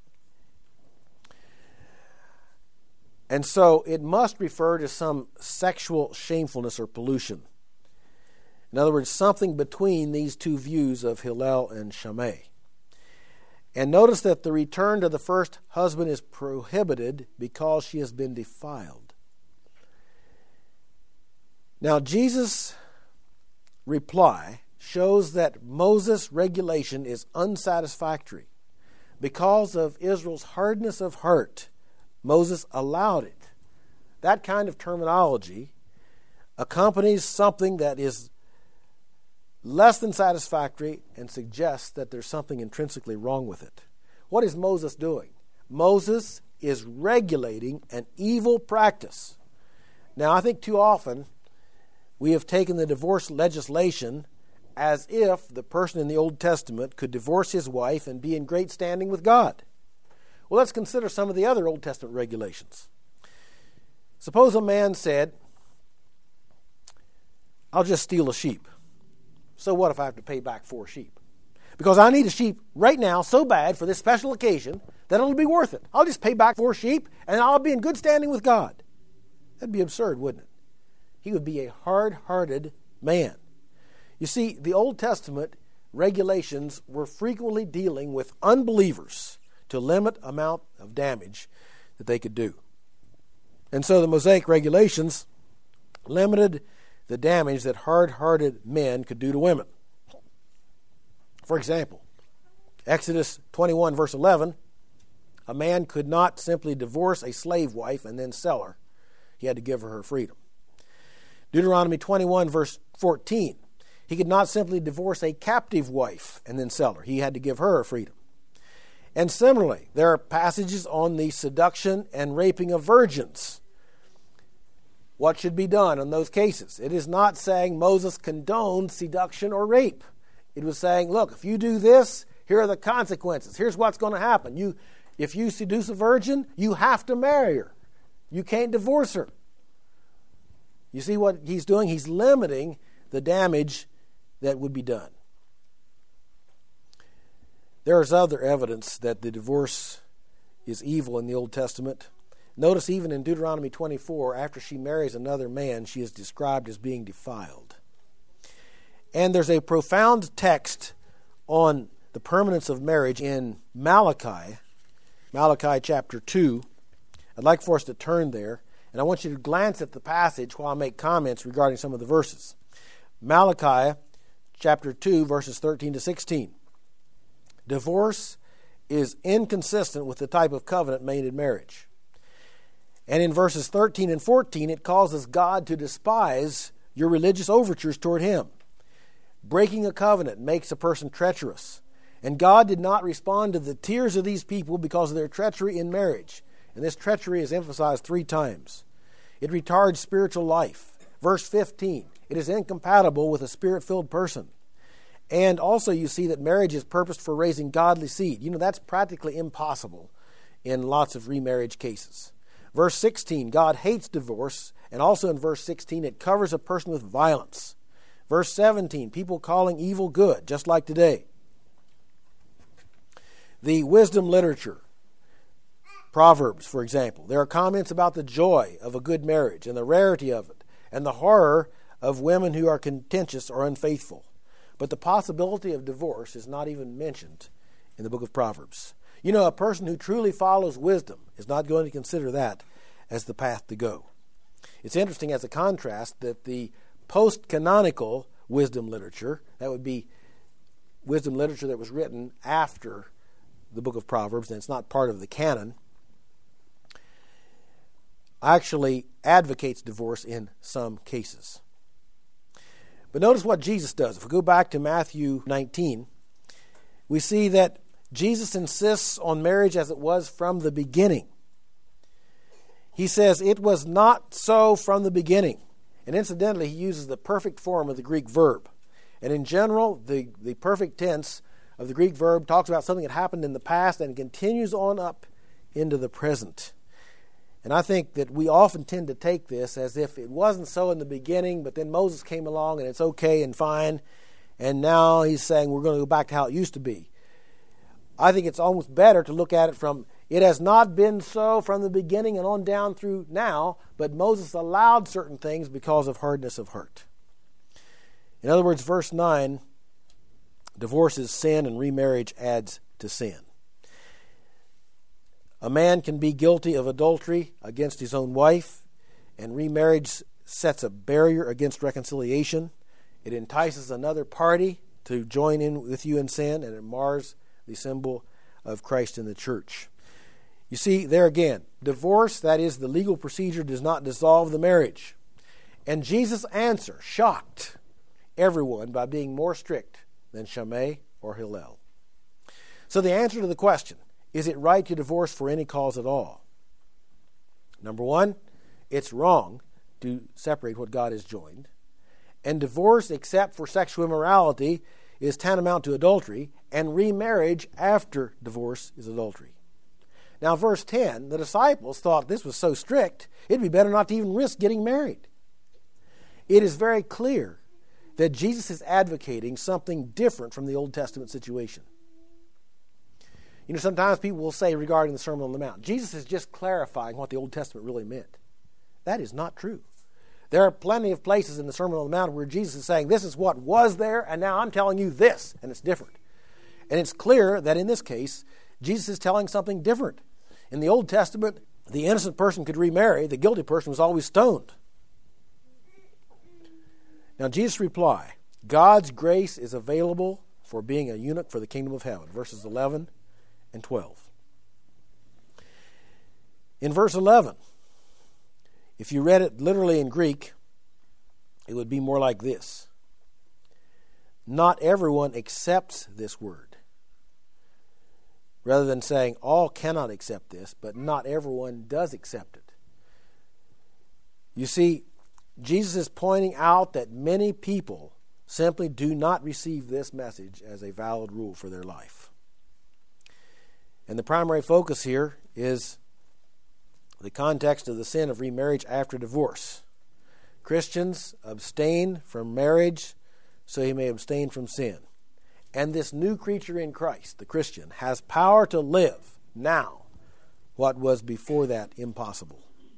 And so it must refer to some sexual shamefulness or pollution. In other words, something between these two views of Hillel and Shammai. And notice that the return to the first husband is prohibited because she has been defiled. Now, Jesus' reply shows that Moses' regulation is unsatisfactory. Because of Israel's hardness of heart, Moses allowed it. That kind of terminology accompanies something that is less than satisfactory and suggests that there's something intrinsically wrong with it. What is Moses doing? Moses is regulating an evil practice. Now, I think too often we have taken the divorce legislation as if the person in the Old Testament could divorce his wife and be in great standing with God. Well, let's consider some of the other Old Testament regulations. Suppose a man said, I'll just steal a sheep. So what if I have to pay back four sheep? Because I need a sheep right now so bad for this special occasion that it'll be worth it. I'll just pay back four sheep and I'll be in good standing with God. That'd be absurd, wouldn't it? He would be a hard-hearted man. You see, the Old Testament regulations were frequently dealing with unbelievers to limit the amount of damage that they could do. And so the Mosaic regulations limited the damage that hard-hearted men could do to women. For example, Exodus twenty-one, verse eleven, a man could not simply divorce a slave wife and then sell her. He had to give her her freedom. Deuteronomy twenty-one, verse fourteen, he could not simply divorce a captive wife and then sell her. He had to give her her freedom. And similarly, there are passages on the seduction and raping of virgins. What should be done in those cases? It is not saying Moses condoned seduction or rape. It was saying, look, if you do this, here are the consequences. Here's what's going to happen. You, if you seduce a virgin, you have to marry her. You can't divorce her. You see what he's doing? He's limiting the damage that would be done. There is other evidence that the divorce is evil in the Old Testament. Notice even in Deuteronomy twenty-four, after she marries another man, she is described as being defiled. And there's a profound text on the permanence of marriage in Malachi, Malachi chapter two. I'd like for us to turn there, and I want you to glance at the passage while I make comments regarding some of the verses. Malachi chapter two, verses thirteen to sixteen. Divorce is inconsistent with the type of covenant made in marriage. And in verses thirteen and fourteen, it causes God to despise your religious overtures toward Him. Breaking a covenant makes a person treacherous. And God did not respond to the tears of these people because of their treachery in marriage. And this treachery is emphasized three times. It retards spiritual life. Verse fifteen, it is incompatible with a spirit-filled person. And also you see that marriage is purposed for raising godly seed. You know, that's practically impossible in lots of remarriage cases. Verse sixteen, God hates divorce. And also in verse sixteen, it covers a person with violence. Verse seventeen, people calling evil good, just like today. The wisdom literature, Proverbs, for example, there are comments about the joy of a good marriage and the rarity of it and the horror of women who are contentious or unfaithful. But the possibility of divorce is not even mentioned in the book of Proverbs. You know, a person who truly follows wisdom is not going to consider that as the path to go. It's interesting as a contrast that the post-canonical wisdom literature, that would be wisdom literature that was written after the book of Proverbs, and it's not part of the canon, actually advocates divorce in some cases. But notice what Jesus does. If we go back to Matthew nineteen, we see that Jesus insists on marriage as it was from the beginning. He says, it was not so from the beginning. And incidentally, he uses the perfect form of the Greek verb. And in general, the, the perfect tense of the Greek verb talks about something that happened in the past and continues on up into the present. And I think that we often tend to take this as if it wasn't so in the beginning, but then Moses came along and it's okay and fine, and now he's saying we're going to go back to how it used to be. I think it's almost better to look at it from, it has not been so from the beginning and on down through now, but Moses allowed certain things because of hardness of heart. In other words, verse nine, divorce is sin and remarriage adds to sin. A man can be guilty of adultery against his own wife, and remarriage sets a barrier against reconciliation. It entices another party to join in with you in sin, and it mars the symbol of Christ in the church. You see, there again, divorce, that is the legal procedure, does not dissolve the marriage. And Jesus' answer shocked everyone by being more strict than Shammai or Hillel. So the answer to the question, is it right to divorce for any cause at all? Number one, it's wrong to separate what God has joined. And divorce except for sexual immorality is tantamount to adultery, and remarriage after divorce is adultery. Now, verse ten, the disciples thought this was so strict, it'd be better not to even risk getting married. It is very clear that Jesus is advocating something different from the Old Testament situation. You know, sometimes people will say regarding the Sermon on the Mount, Jesus is just clarifying what the Old Testament really meant. That is not true. There are plenty of places in the Sermon on the Mount where Jesus is saying, this is what was there, and now I'm telling you this, and it's different. And it's clear that in this case, Jesus is telling something different. In the Old Testament, the innocent person could remarry, the guilty person was always stoned. Now, Jesus' reply, God's grace is available for being a eunuch for the kingdom of heaven, verses eleven and twelve. In verse eleven, if you read it literally in Greek, it would be more like this. Not everyone accepts this word. Rather than saying all cannot accept this, but not everyone does accept it. You see, Jesus is pointing out that many people simply do not receive this message as a valid rule for their life. And the primary focus here is the context of the sin of remarriage after divorce. Christians abstain from marriage so he may abstain from sin. And this new creature in Christ, the Christian, has power to live now what was before that impossible.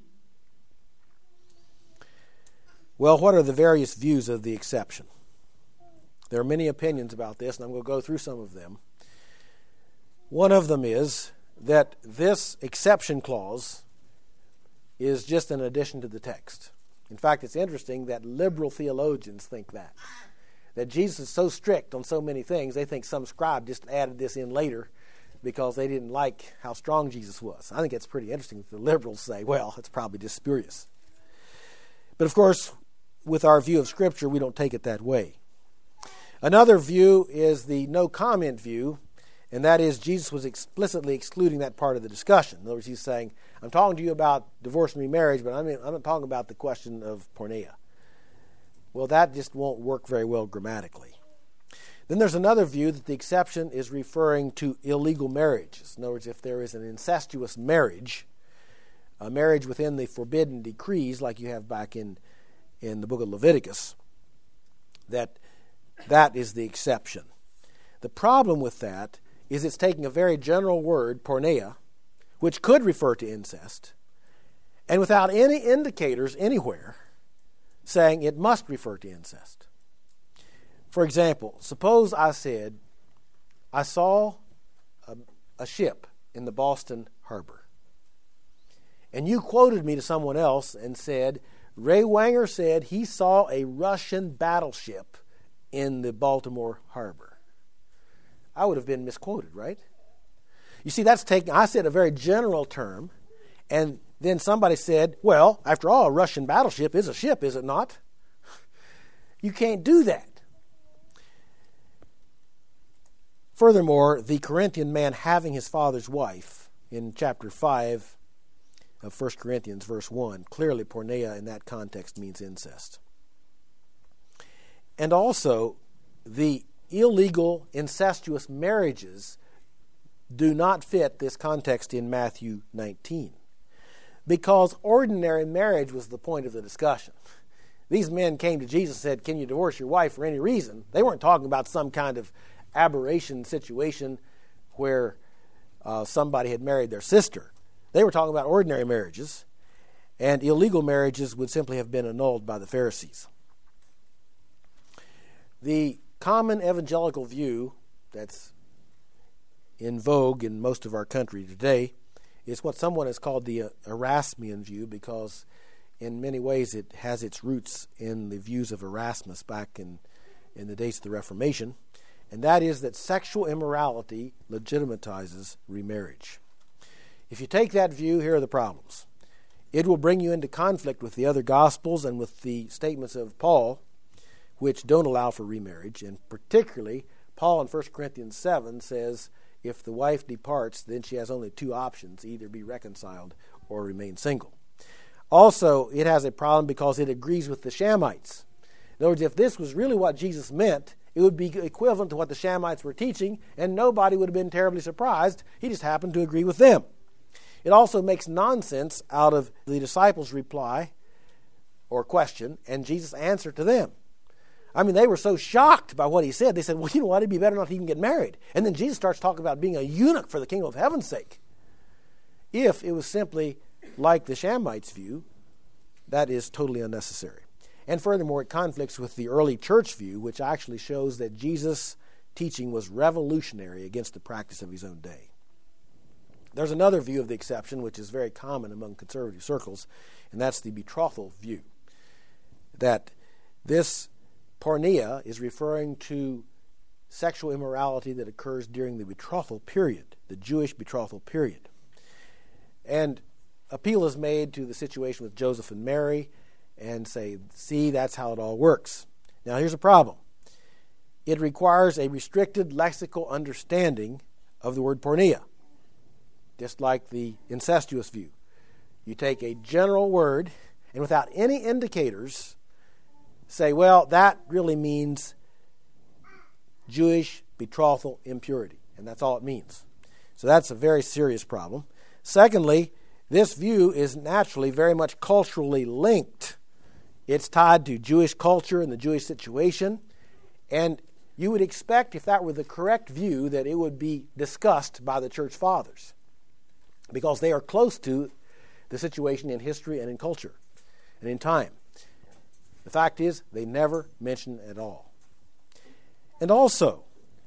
Well, what are the various views of the exception? There are many opinions about this, and I'm going to go through some of them. One of them is that this exception clause is just an addition to the text. In fact, it's interesting that liberal theologians think that. That Jesus is so strict on so many things, they think some scribe just added this in later because they didn't like how strong Jesus was. I think it's pretty interesting that the liberals say, well, it's probably just spurious. But of course, with our view of Scripture, we don't take it that way. Another view is the no comment view, and that is Jesus was explicitly excluding that part of the discussion. In other words, he's saying, I'm talking to you about divorce and remarriage, but I mean, I'm not talking about the question of porneia. Well, that just won't work very well grammatically. Then there's another view that the exception is referring to illegal marriages. In other words, if there is an incestuous marriage, a marriage within the forbidden decrees, like you have back in, in the book of Leviticus, that that is the exception. The problem with that is it's taking a very general word, porneia, which could refer to incest, and without any indicators anywhere saying it must refer to incest. For example, suppose I said, I saw a, a ship in the Boston harbor, and you quoted me to someone else and said, Ray Wanger said he saw a Russian battleship in the Baltimore harbor. I would have been misquoted, right? You see, that's taking, I said a very general term, and then somebody said, well, after all, a Russian battleship is a ship, is it not? You can't do that. Furthermore, the Corinthian man having his father's wife in chapter five of First Corinthians, verse one, clearly porneia in that context means incest. And also, the illegal incestuous marriages do not fit this context in Matthew nineteen, because ordinary marriage was the point of the discussion. These men came to Jesus and said, can you divorce your wife for any reason? They weren't talking about some kind of aberration situation where uh, somebody had married their sister. They were talking about ordinary marriages, and illegal marriages would simply have been annulled by the Pharisees. The common evangelical view that's in vogue in most of our country today is what someone has called the Erasmian view, because in many ways it has its roots in the views of Erasmus back in, in the days of the Reformation, and that is that sexual immorality legitimatizes remarriage. If you take that view, here are the problems. It will bring you into conflict with the other Gospels and with the statements of Paul, which don't allow for remarriage, and particularly Paul in First Corinthians seven says if the wife departs, then she has only two options, either be reconciled or remain single. Also, it has a problem because it agrees with the Shamites. In other words, if this was really what Jesus meant, it would be equivalent to what the Shamites were teaching, and nobody would have been terribly surprised. He just happened to agree with them. It also makes nonsense out of the disciples' reply or question and Jesus' answer to them. I mean, they were so shocked by what he said, they said, well, you know what, it'd be better not to even get married. And then Jesus starts talking about being a eunuch for the kingdom of heaven's sake. If it was simply like the Shamites' view, that is totally unnecessary. And furthermore, it conflicts with the early church view, which actually shows that Jesus' teaching was revolutionary against the practice of his own day. There's another view of the exception, which is very common among conservative circles, and that's the betrothal view. That this porneia is referring to sexual immorality that occurs during the betrothal period, the Jewish betrothal period. And appeal is made to the situation with Joseph and Mary and say, see, that's how it all works. Now, here's a problem. It requires a restricted lexical understanding of the word porneia, just like the incestuous view. You take a general word and without any indicators say, well, that really means Jewish betrothal impurity, and that's all it means. So that's a very serious problem. Secondly, this view is naturally very much culturally linked. It's tied to Jewish culture and the Jewish situation, and you would expect, if that were the correct view, that it would be discussed by the church fathers, because they are close to the situation in history and in culture and in time. The fact is, they never mention it at all. And also,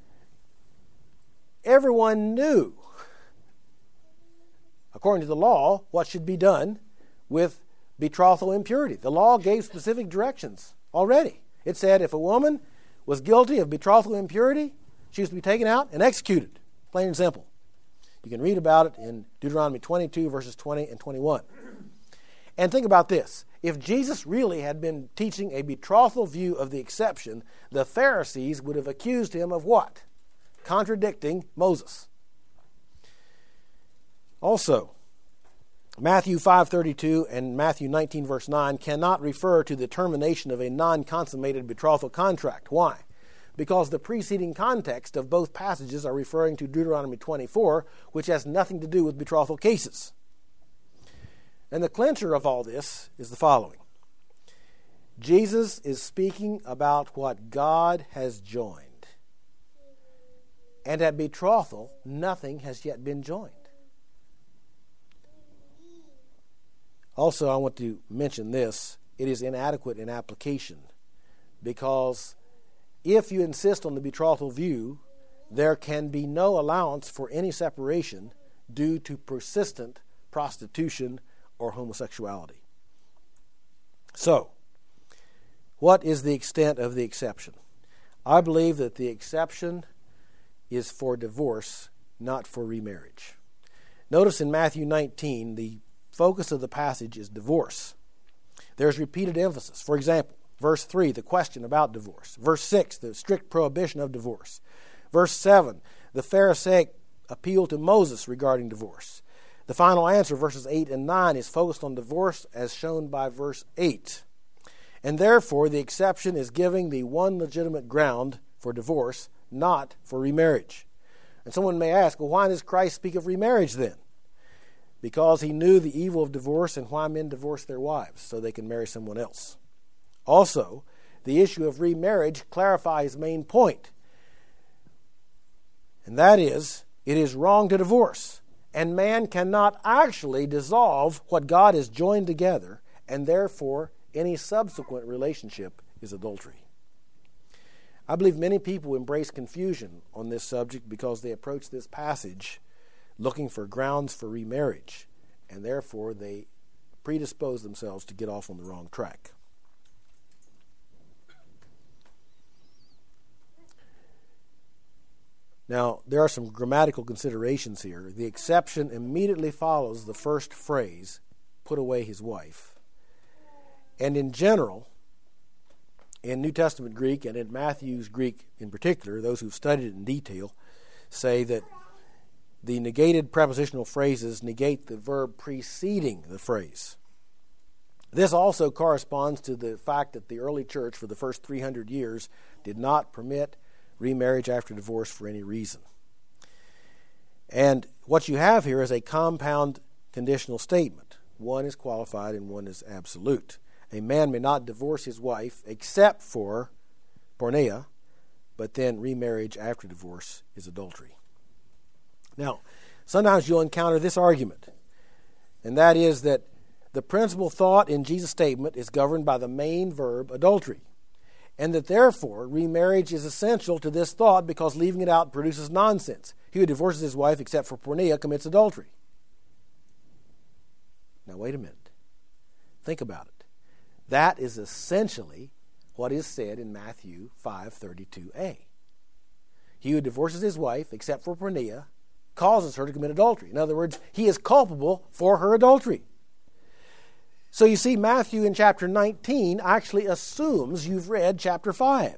everyone knew, according to the law, what should be done with betrothal impurity. The law gave specific directions already. It said if a woman was guilty of betrothal impurity, she was to be taken out and executed. Plain and simple. You can read about it in Deuteronomy twenty-two, verses twenty and twenty-one. And think about this. If Jesus really had been teaching a betrothal view of the exception, the Pharisees would have accused him of what? Contradicting Moses. Also, Matthew five thirty-two and Matthew nineteen, verse nine cannot refer to the termination of a non-consummated betrothal contract. Why? Because the preceding context of both passages are referring to Deuteronomy twenty-four, which has nothing to do with betrothal cases. And the clincher of all this is the following. Jesus is speaking about what God has joined. And at betrothal, nothing has yet been joined. Also, I want to mention this. It is inadequate in application, because if you insist on the betrothal view, there can be no allowance for any separation due to persistent prostitution or homosexuality. So, what is the extent of the exception? I believe that the exception is for divorce, not for remarriage. Notice in Matthew nineteen, the focus of the passage is divorce. There's repeated emphasis. For example, verse three, the question about divorce. Verse six, the strict prohibition of divorce. Verse seven, the Pharisaic appeal to Moses regarding divorce. The final answer, verses eight and nine, is focused on divorce as shown by verse eight. And therefore, the exception is giving the one legitimate ground for divorce, not for remarriage. And someone may ask, well, why does Christ speak of remarriage then? Because he knew the evil of divorce and why men divorce their wives, so they can marry someone else. Also, the issue of remarriage clarifies his main point. And that is, it is wrong to divorce. And man cannot actually dissolve what God has joined together, and therefore any subsequent relationship is adultery. I believe many people embrace confusion on this subject because they approach this passage looking for grounds for remarriage, and therefore they predispose themselves to get off on the wrong track. Now, there are some grammatical considerations here. The exception immediately follows the first phrase, put away his wife. And in general, in New Testament Greek and in Matthew's Greek in particular, those who've studied it in detail say that the negated prepositional phrases negate the verb preceding the phrase. This also corresponds to the fact that the early church for the first three hundred years did not permit remarriage after divorce for any reason. And what you have here is a compound conditional statement. One is qualified and one is absolute. A man may not divorce his wife except for porneia, but then remarriage after divorce is adultery. Now, sometimes you'll encounter this argument, and that is that the principal thought in Jesus' statement is governed by the main verb, adultery, and that therefore remarriage is essential to this thought because leaving it out produces nonsense. He who divorces his wife except for porneia commits adultery. Now, wait a minute. Think about it. That is essentially what is said in Matthew five thirty-two a. He who divorces his wife except for porneia causes her to commit adultery. In other words, he is culpable for her adultery. So you see, Matthew in chapter nineteen actually assumes you've read chapter five.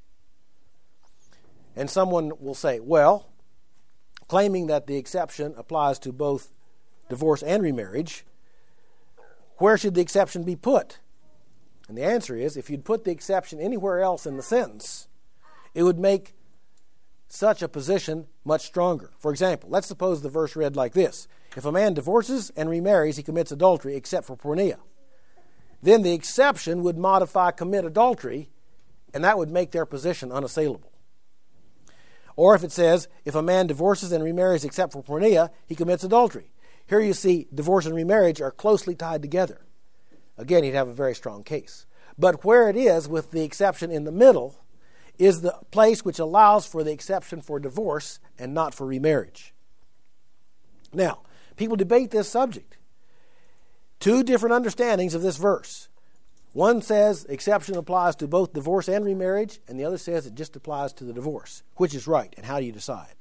And someone will say, well, claiming that the exception applies to both divorce and remarriage, where should the exception be put? And the answer is, if you'd put the exception anywhere else in the sentence, it would make such a position much stronger. For example, let's suppose the verse read like this. If a man divorces and remarries, he commits adultery except for porneia. Then the exception would modify commit adultery, and that would make their position unassailable. Or if it says, if a man divorces and remarries except for porneia, he commits adultery. Here you see divorce and remarriage are closely tied together. Again, he'd have a very strong case. But where it is, with the exception in the middle, is the place which allows for the exception for divorce and not for remarriage. Now, people debate this subject. Two different understandings of this verse. One says exception applies to both divorce and remarriage, and the other says it just applies to the divorce. Which is right, and how do you decide?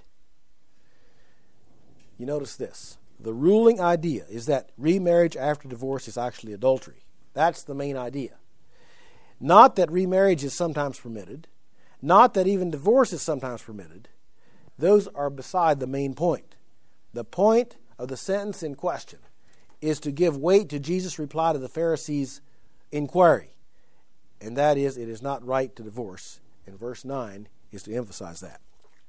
You notice this. The ruling idea is that remarriage after divorce is actually adultery. That's the main idea. Not that remarriage is sometimes permitted, not that even divorce is sometimes permitted. Those are beside the main point. The point of the sentence in question is to give weight to Jesus' reply to the Pharisees' inquiry, and that is, it is not right to divorce. And verse nine is to emphasize that.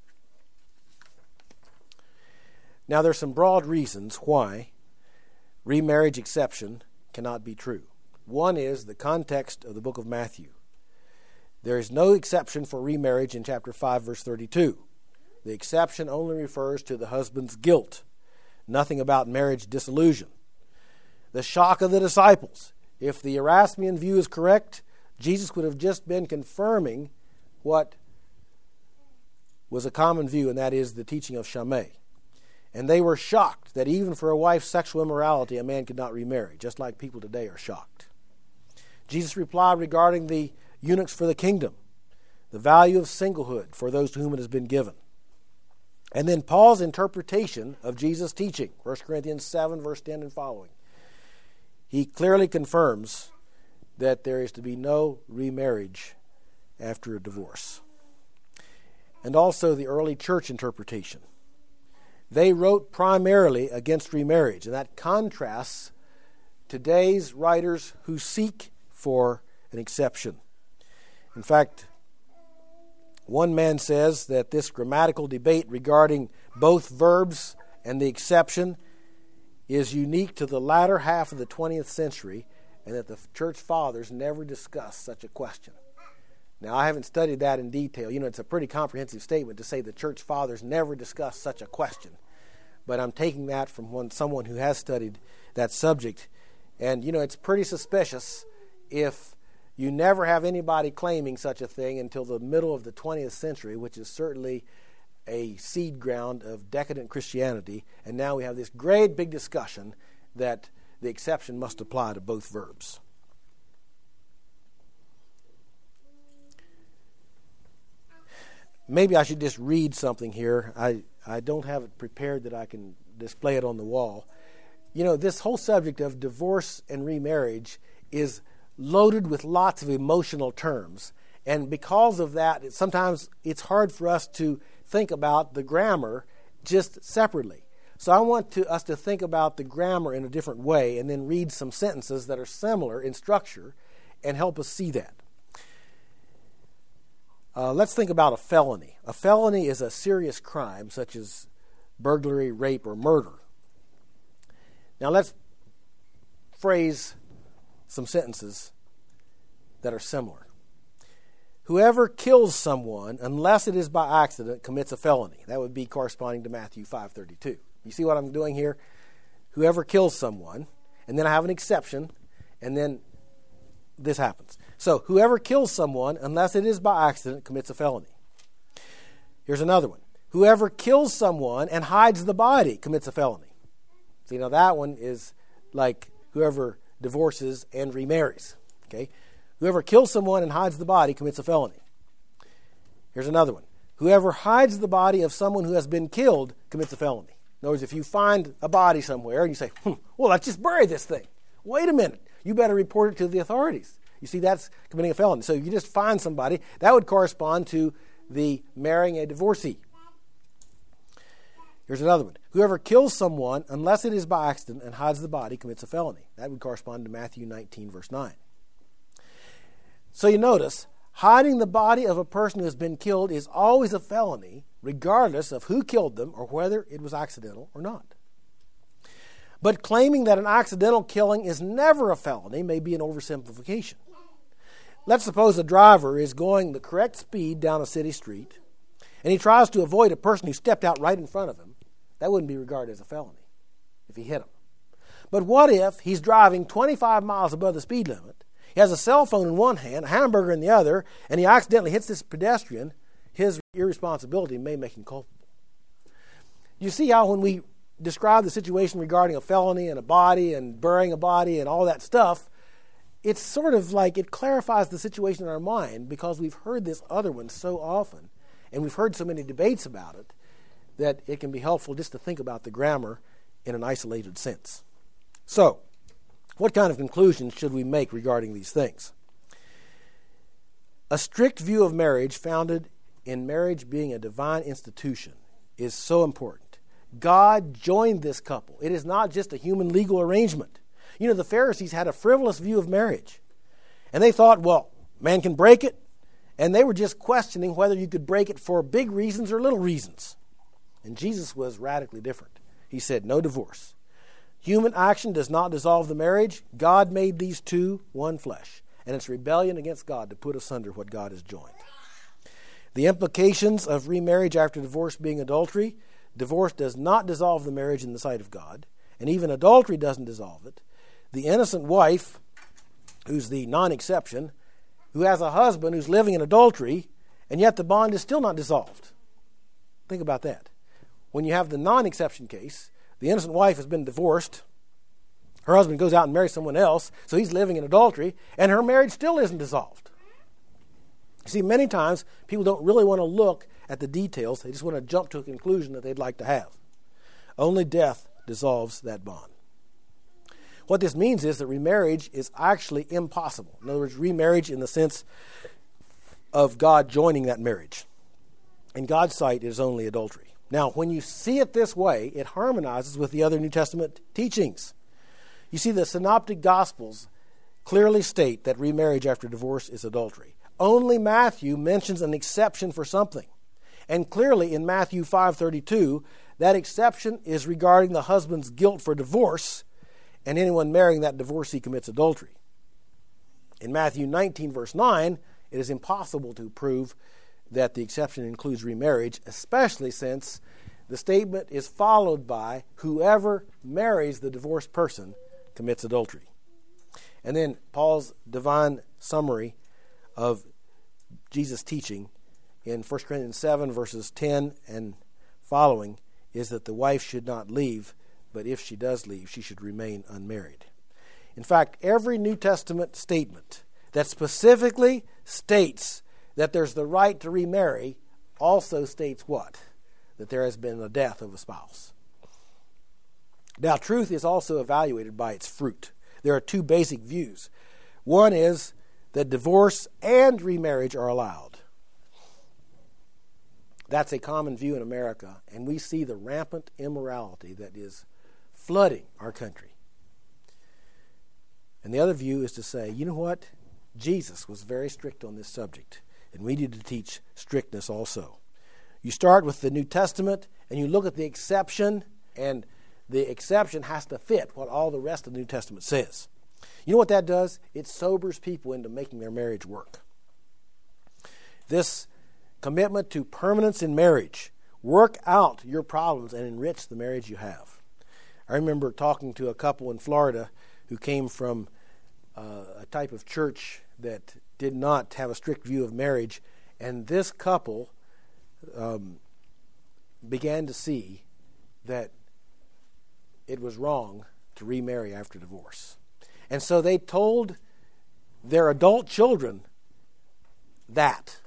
Now, there's some broad reasons why remarriage exception cannot be true. One is the context of the book of Matthew. There is no exception for remarriage in chapter five, verse thirty-two. The exception only refers to the husband's guilt, nothing about marriage dissolution. The shock of the disciples. If the Erasmian view is correct, Jesus would have just been confirming what was a common view, and that is the teaching of Shammai. And they were shocked that even for a wife's sexual immorality, a man could not remarry, just like people today are shocked. Jesus replied regarding the eunuchs for the kingdom, the value of singlehood for those to whom it has been given. And then Paul's interpretation of Jesus' teaching, First Corinthians seven, verse ten and following. He clearly confirms that there is to be no remarriage after a divorce. And also the early church interpretation. They wrote primarily against remarriage, and that contrasts today's writers who seek for an exception. In fact, one man says that this grammatical debate regarding both verbs and the exception is unique to the latter half of the twentieth century, and that the church fathers never discussed such a question. Now, I haven't studied that in detail. You know, it's a pretty comprehensive statement to say the church fathers never discussed such a question. But I'm taking that from one, someone who has studied that subject. And, you know, it's pretty suspicious if you never have anybody claiming such a thing until the middle of the twentieth century, which is certainly a seed ground of decadent Christianity. And now we have this great big discussion that the exception must apply to both verbs. Maybe I should just read something here. I, I don't have it prepared that I can display it on the wall. You know, this whole subject of divorce and remarriage is loaded with lots of emotional terms. And because of that, it, sometimes it's hard for us to think about the grammar just separately. So I want to, us to think about the grammar in a different way and then read some sentences that are similar in structure and help us see that. Uh, let's think about a felony. A felony is a serious crime such as burglary, rape, or murder. Now let's phrase some sentences that are similar. Whoever kills someone, unless it is by accident, commits a felony. That would be corresponding to Matthew five thirty-two. You see what I'm doing here? Whoever kills someone, and then I have an exception, and then this happens. So, whoever kills someone, unless it is by accident, commits a felony. Here's another one. Whoever kills someone and hides the body commits a felony. See, now that one is like whoever divorces and remarries. Okay? Whoever kills someone and hides the body commits a felony. Here's another one. Whoever hides the body of someone who has been killed commits a felony. In other words, if you find a body somewhere and you say, hmm, well, let's just bury this thing. Wait a minute. You better report it to the authorities. You see, that's committing a felony. So you just find somebody. That would correspond to the marrying a divorcee. Here's another one. Whoever kills someone, unless it is by accident, and hides the body, commits a felony. That would correspond to Matthew nineteen, verse nine. So you notice, hiding the body of a person who has been killed is always a felony, regardless of who killed them or whether it was accidental or not. But claiming that an accidental killing is never a felony may be an oversimplification. Let's suppose a driver is going the correct speed down a city street, and he tries to avoid a person who stepped out right in front of him, that wouldn't be regarded as a felony if he hit him. But what if he's driving twenty-five miles above the speed limit, he has a cell phone in one hand, a hamburger in the other, and he accidentally hits this pedestrian? His irresponsibility may make him culpable. You see how when we describe the situation regarding a felony and a body and burying a body and all that stuff, it's sort of like it clarifies the situation in our mind because we've heard this other one so often and we've heard so many debates about it that it can be helpful just to think about the grammar in an isolated sense. So, what kind of conclusions should we make regarding these things? A strict view of marriage founded in marriage being a divine institution is so important. God joined this couple. It is not just a human legal arrangement. You know, the Pharisees had a frivolous view of marriage. And they thought, well, man can break it. And they were just questioning whether you could break it for big reasons or little reasons. And Jesus was radically different. He said, no divorce. Human action does not dissolve the marriage. God made these two one flesh. And it's rebellion against God to put asunder what God has joined. The implications of remarriage after divorce being adultery: divorce does not dissolve the marriage in the sight of God, and even adultery doesn't dissolve it. The innocent wife, who's the non-exception, who has a husband who's living in adultery, and yet the bond is still not dissolved. Think about that. When you have the non-exception case, the innocent wife has been divorced, her husband goes out and marries someone else, so he's living in adultery, and her marriage still isn't dissolved. You see, many times people don't really want to look at the details. They just want to jump to a conclusion that they'd like to have. Only death dissolves that bond. What this means is that remarriage is actually impossible. In other words, remarriage in the sense of God joining that marriage. In God's sight, it is only adultery. Now, when you see it this way, it harmonizes with the other New Testament teachings. You see, the Synoptic Gospels clearly state that remarriage after divorce is adultery. Only Matthew mentions an exception for something. And clearly in Matthew five thirty-two, that exception is regarding the husband's guilt for divorce, and anyone marrying that divorcee commits adultery. In Matthew nineteen, verse nine, it is impossible to prove that the exception includes remarriage, especially since the statement is followed by whoever marries the divorced person commits adultery. And then Paul's divine summary of Jesus' teaching in First Corinthians seven, verses ten and following, is that the wife should not leave, but if she does leave, she should remain unmarried. In fact, every New Testament statement that specifically states that there's the right to remarry also states what? That there has been a death of a spouse. Now, truth is also evaluated by its fruit. There are two basic views. One is that divorce and remarriage are allowed. That's a common view in America, and we see the rampant immorality that is flooding our country. And the other view is to say, you know what? Jesus was very strict on this subject, and we need to teach strictness also. You start with the New Testament, and you look at the exception, and the exception has to fit what all the rest of the New Testament says. You know what that does? It sobers people into making their marriage work. This commitment to permanence in marriage, work out your problems and enrich the marriage you have. I remember talking to a couple in Florida who came from uh, a type of church that did not have a strict view of marriage, and this couple um, began to see that it was wrong to remarry after divorce. And so they told their adult children that.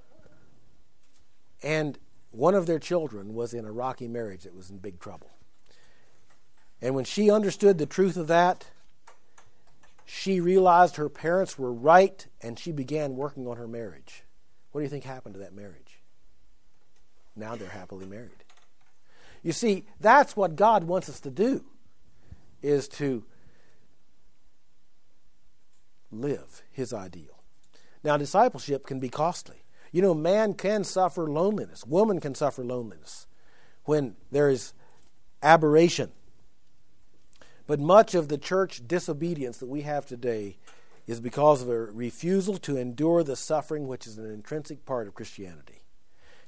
And one of their children was in a rocky marriage that was in big trouble. And when she understood the truth of that, she realized her parents were right, and she began working on her marriage. What do you think happened to that marriage? Now they're happily married. You see, that's what God wants us to do, is to live His ideal. Now, discipleship can be costly. You know, man can suffer loneliness. Woman can suffer loneliness when there is aberration. But much of the church disobedience that we have today is because of a refusal to endure the suffering which is an intrinsic part of Christianity.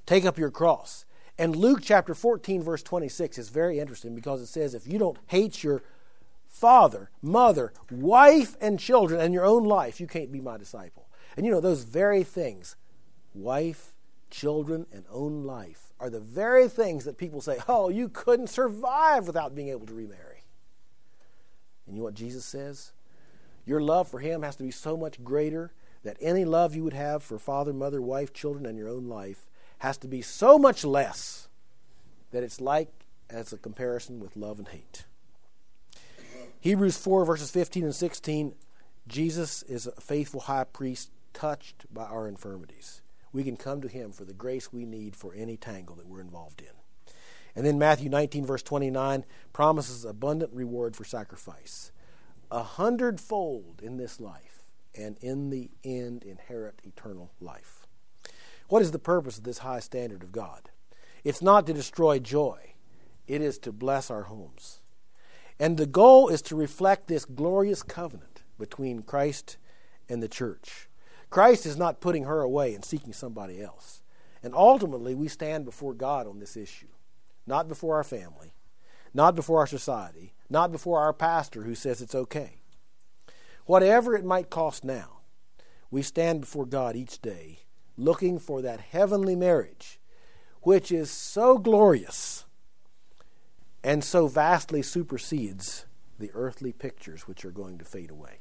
Take up your cross. And Luke chapter fourteen, verse twenty-six is very interesting because it says, if you don't hate your father, mother, wife, and children, and your own life, you can't be my disciple. And you know, those very things, wife, children, and own life, are the very things that people say, oh, you couldn't survive without being able to remarry. And you know what Jesus says? Your love for him has to be so much greater that any love you would have for father, mother, wife, children, and your own life has to be so much less that it's like as a comparison with love and hate. Hebrews four, verses fifteen and sixteen, Jesus is a faithful high priest touched by our infirmities. We can come to him for the grace we need for any tangle that we're involved in. And then Matthew nineteen, verse twenty-nine, promises abundant reward for sacrifice. A hundredfold in this life, and in the end inherit eternal life. What is the purpose of this high standard of God? It's not to destroy joy. It is to bless our homes. And the goal is to reflect this glorious covenant between Christ and the church. Christ is not putting her away and seeking somebody else. And ultimately, we stand before God on this issue. Not before our family, not before our society, not before our pastor who says it's okay. Whatever it might cost now, we stand before God each day looking for that heavenly marriage, which is so glorious and so vastly supersedes the earthly pictures which are going to fade away.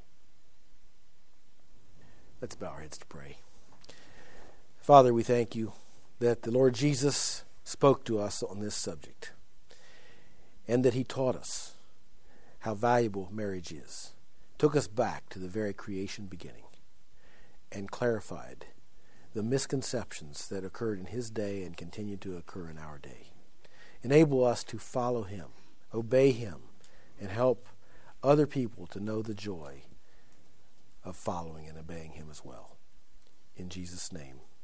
Let's bow our heads to pray. Father, we thank you that the Lord Jesus spoke to us on this subject and that he taught us how valuable marriage is, took us back to the very creation beginning and clarified the misconceptions that occurred in his day and continue to occur in our day. Enable us to follow him, obey him, and help other people to know the joy of following and obeying him as well. In Jesus' name.